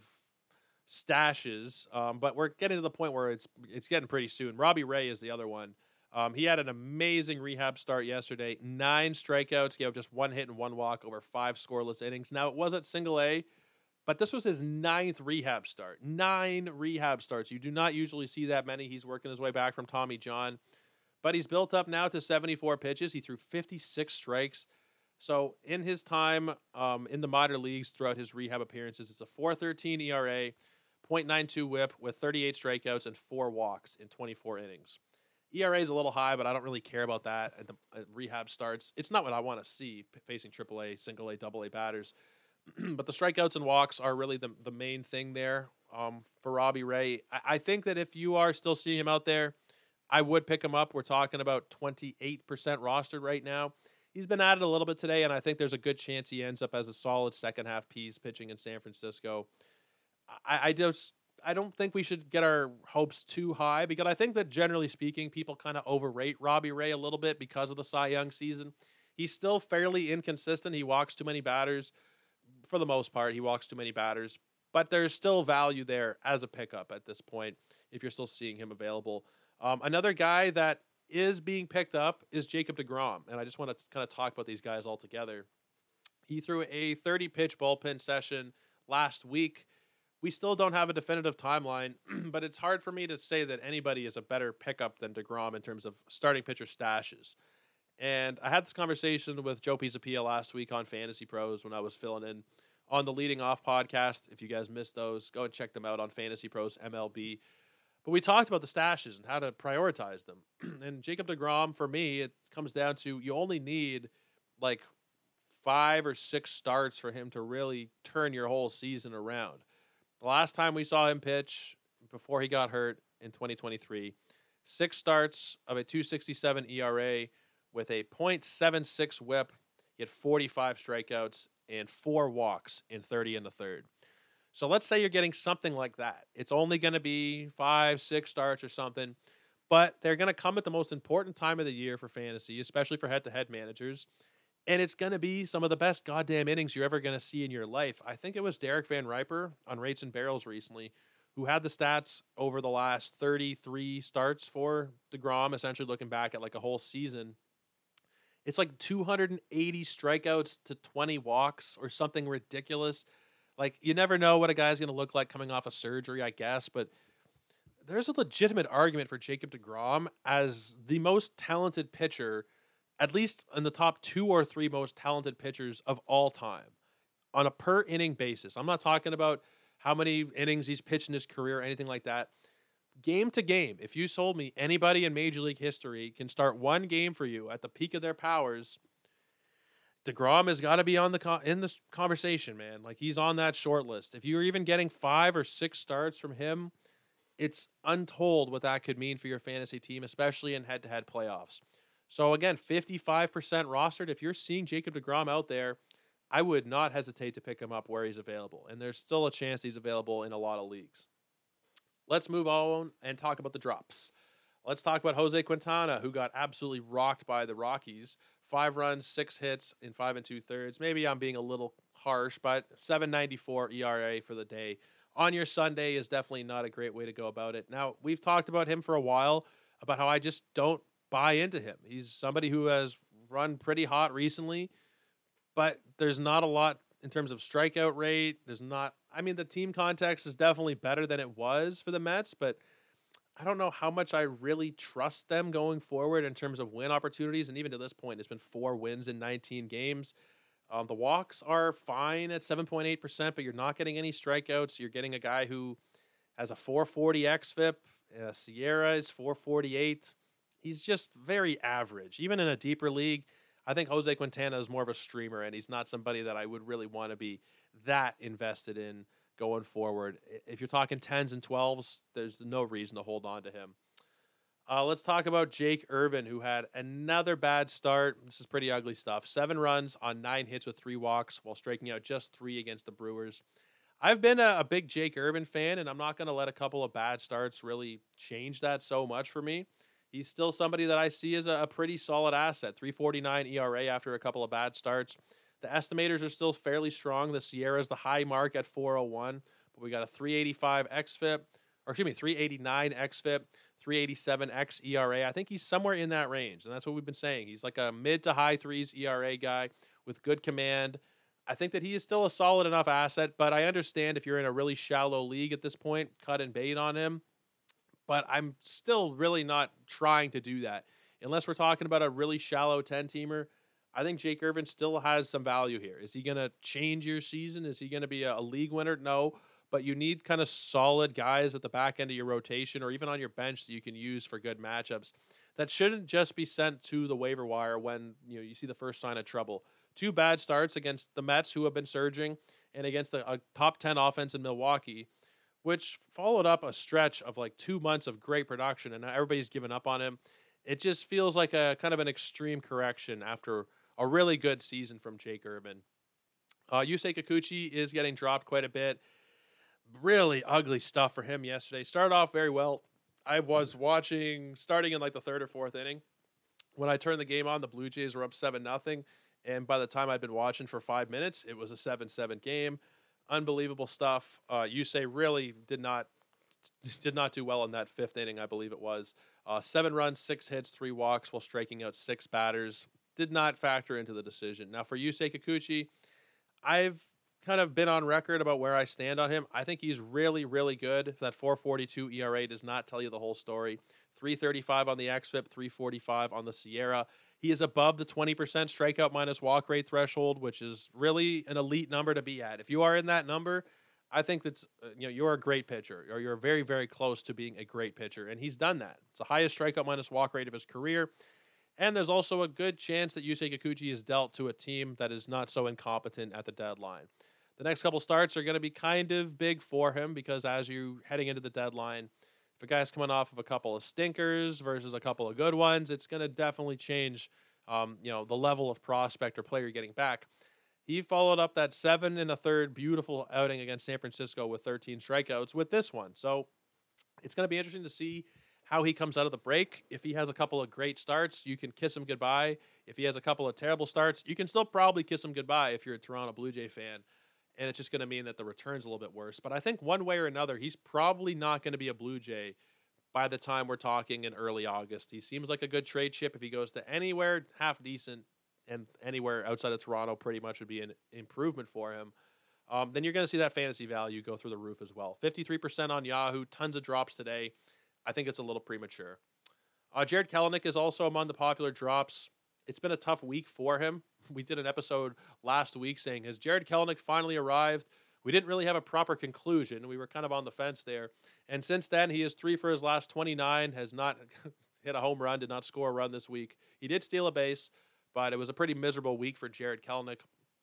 stashes, um, but we're getting to the point where it's it's getting pretty soon. Robbie Ray is the other one. Um, he had an amazing rehab start yesterday. Nine strikeouts, gave up just one hit and one walk over five scoreless innings. Now, it was at single A, but this was his ninth rehab start. Nine rehab starts. You do not usually see that many. He's working his way back from Tommy John. But he's built up now to seventy-four pitches. He threw fifty-six strikes. So in his time um, in the minor leagues throughout his rehab appearances, it's a four thirteen E R A, point nine two whip with thirty-eight strikeouts and four walks in twenty-four innings. E R A is a little high, but I don't really care about that at the at rehab starts. It's not what I want to see facing triple A, single A, double A batters. But the strikeouts and walks are really the, the main thing there um, for Robbie Ray. I, I think that if you are still seeing him out there, I would pick him up. We're talking about twenty-eight percent rostered right now. He's been added a little bit today, and I think there's a good chance he ends up as a solid second-half piece pitching in San Francisco. I, I just I don't think we should get our hopes too high because I think that generally speaking, people kind of overrate Robbie Ray a little bit because of the Cy Young season. He's still fairly inconsistent. He walks too many batters. For the most part, he walks too many batters. But there's still value there as a pickup at this point if you're still seeing him available. Um, another guy that is being picked up is Jacob deGrom, and I just want to kind of talk about these guys all together. He threw a thirty-pitch bullpen session last week. We still don't have a definitive timeline, but it's hard for me to say that anybody is a better pickup than deGrom in terms of starting pitcher stashes. And I had this conversation with Joe Pisapia last week on Fantasy Pros when I was filling in on the Leading Off podcast. If you guys missed those, go and check them out on Fantasy Pros M L B. But we talked about the stashes and how to prioritize them. And Jacob deGrom, for me, it comes down to you only need like five or six starts for him to really turn your whole season around. The last time we saw him pitch before he got hurt in twenty twenty-three, six starts of a two sixty-seven E R A with a point seven six whip. He had forty-five strikeouts and four walks in thirty and the third. So let's say you're getting something like that. It's only going to be five, six starts or something, but they're going to come at the most important time of the year for fantasy, especially for head-to-head managers. And it's going to be some of the best goddamn innings you're ever going to see in your life. I think it was Derek Van Riper on Rates and Barrels recently who had the stats over the last thirty-three starts for DeGrom, essentially looking back at like a whole season. It's like two hundred eighty strikeouts to twenty walks or something ridiculous. Like, you never know what a guy's going to look like coming off a surgery, I guess, but there's a legitimate argument for Jacob deGrom as the most talented pitcher, at least in the top two or three most talented pitchers of all time on a per inning basis. I'm not talking about how many innings he's pitched in his career or anything like that. Game to game, if you sold me anybody in Major League history can start one game for you at the peak of their powers, DeGrom has got to be on the con- in this conversation, man. Like, he's on that short list. If you're even getting five or six starts from him, it's untold what that could mean for your fantasy team, especially in head-to-head playoffs. So, again, fifty-five percent rostered. If you're seeing Jacob deGrom out there, I would not hesitate to pick him up where he's available. And there's still a chance he's available in a lot of leagues. Let's move on and talk about the drops. Let's talk about Jose Quintana, who got absolutely rocked by the Rockies. Five runs, six hits in five and two-thirds. Maybe I'm being a little harsh, but seven ninety-four E R A for the day on your Sunday is definitely not a great way to go about it. Now, we've talked about him for a while, about how I just don't buy into him. He's somebody who has run pretty hot recently, but there's not a lot in terms of strikeout rate. There's not, I mean, the team context is definitely better than it was for the Mets, but I don't know how much I really trust them going forward in terms of win opportunities. And even to this point, it's been four wins in nineteen games. Um, the walks are fine at seven point eight percent, but you're not getting any strikeouts. You're getting a guy who has a four forty X F I P. Uh, Sierra is four forty-eight. He's just very average. Even in a deeper league, I think Jose Quintana is more of a streamer, and he's not somebody that I would really want to be that invested in going forward. If you're talking tens and twelves, there's no reason to hold on to him. Uh, let's talk about Jake Irvin, who had another bad start. This is pretty ugly stuff. Seven runs on nine hits with three walks while striking out just three against the Brewers. I've been a, a big Jake Irvin fan, and I'm not going to let a couple of bad starts really change that so much for me. He's still somebody that I see as a, a pretty solid asset. three forty-nine E R A after a couple of bad starts. The estimators are still fairly strong. The Sierra's the high mark at four oh one, but we got a three eighty-five X F I P, or excuse me, three eighty-nine X F I P, three eighty-seven X E R A. I think he's somewhere in that range, and that's what we've been saying. He's like a mid to high threes E R A guy with good command. I think that he is still a solid enough asset, but I understand if you're in a really shallow league at this point, cut and bait on him. But I'm still really not trying to do that. Unless we're talking about a really shallow ten-teamer, I think Jake Irvin still has some value here. Is he going to change your season? Is he going to be a, a league winner? No. But you need kind of solid guys at the back end of your rotation or even on your bench that you can use for good matchups. That shouldn't just be sent to the waiver wire when you know you see the first sign of trouble. Two bad starts against the Mets, who have been surging, and against a, a top ten offense in Milwaukee, which followed up a stretch of like two months of great production, and everybody's given up on him. It just feels like a kind of an extreme correction after a really good season from Jake Irvin. Uh, Yusei Kikuchi is getting dropped quite a bit. Really ugly stuff for him yesterday. Started off very well. I was watching, starting in like the third or fourth inning. When I turned the game on, the Blue Jays were up seven nothing, and by the time I'd been watching for five minutes, it was a seven seven game. Unbelievable stuff. Uh, Yusei really did not did not do well in that fifth inning, I believe it was. Uh, seven runs, six hits, three walks while striking out six batters. Did not factor into the decision. Now, for Yusei Kikuchi, I've kind of been on record about where I stand on him. I think he's really, really good. That four forty-two E R A does not tell you the whole story. three thirty-five on the X F I P, three forty-five on the Sierra. He is above the twenty percent strikeout minus walk rate threshold, which is really an elite number to be at. If you are in that number, I think that's uh, you know you're a great pitcher, or you're very, very close to being a great pitcher, and he's done that. It's the highest strikeout minus walk rate of his career. And there's also a good chance that Yusei Kikuchi is dealt to a team that is not so incompetent at the deadline. The next couple starts are going to be kind of big for him because as you're heading into the deadline, if a guy's coming off of a couple of stinkers versus a couple of good ones, it's going to definitely change um, you know, the level of prospect or player you're getting back. He followed up that seven and a third beautiful outing against San Francisco with thirteen strikeouts with this one. So it's going to be interesting to see how he comes out of the break. If he has a couple of great starts, you can kiss him goodbye. If he has a couple of terrible starts, you can still probably kiss him goodbye if you're a Toronto Blue Jay fan. And it's just going to mean that the return's a little bit worse. But I think one way or another, he's probably not going to be a Blue Jay by the time we're talking in early August. He seems like a good trade chip. If he goes to anywhere half decent and anywhere outside of Toronto pretty much would be an improvement for him, um, then you're going to see that fantasy value go through the roof as well. fifty-three percent on Yahoo, tons of drops today. I think it's a little premature. Uh, Jarred Kelenic is also among the popular drops. It's been a tough week for him. We did an episode last week saying, has Jarred Kelenic finally arrived? We didn't really have a proper conclusion. We were kind of on the fence there. And since then, he is three for his last twenty-nine, has not hit a home run, did not score a run this week. He did steal a base, but it was a pretty miserable week for Jarred Kelenic.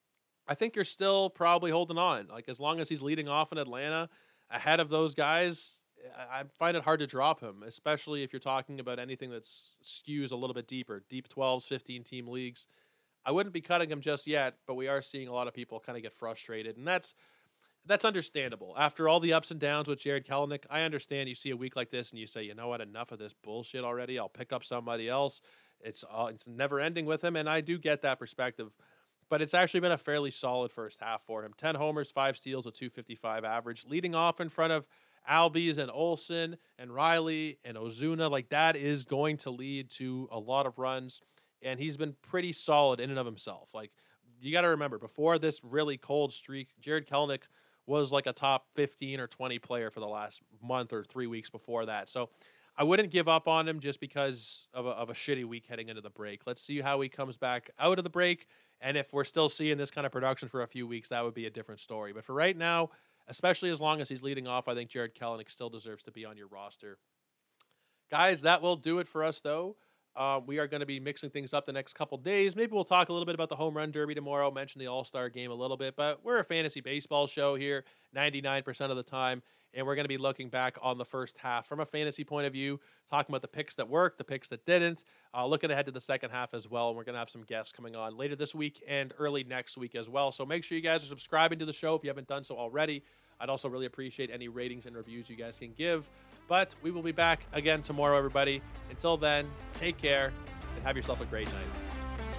I think you're still probably holding on. Like, as long as he's leading off in Atlanta ahead of those guys, I find it hard to drop him, especially if you're talking about anything that skews a little bit deeper, deep twelves, fifteen-team leagues. I wouldn't be cutting him just yet, but we are seeing a lot of people kind of get frustrated, and that's that's understandable. After all the ups and downs with Jarred Kelenic, I understand you see a week like this and you say, you know what, enough of this bullshit already. I'll pick up somebody else. It's uh, it's never ending with him, and I do get that perspective. But it's actually been a fairly solid first half for him. ten homers, five steals, a two fifty-five average, leading off in front of Albies and Olsen and Riley and Ozuna. Like, that is going to lead to a lot of runs, and he's been pretty solid in and of himself. Like, you got to remember, before this really cold streak, Jarred Kelenic was like a top fifteen or twenty player for the last month or three weeks before that. So I wouldn't give up on him just because of a, of a shitty week heading into the break. Let's see how he comes back out of the break, and if we're still seeing this kind of production for a few weeks, that would be a different story. But for right now, especially as long as he's leading off, I think Jarred Kelenic still deserves to be on your roster. Guys, that will do it for us, though. Uh, we are going to be mixing things up the next couple days. Maybe we'll talk a little bit about the home run derby tomorrow, mention the All-Star game a little bit, but we're a fantasy baseball show here ninety-nine percent of the time, and we're going to be looking back on the first half from a fantasy point of view, talking about the picks that worked, the picks that didn't, uh, looking ahead to the second half as well, and we're going to have some guests coming on later this week and early next week as well. So make sure you guys are subscribing to the show if you haven't done so already. I'd also really appreciate any ratings and reviews you guys can give. But we will be back again tomorrow, everybody. Until then, take care and have yourself a great night.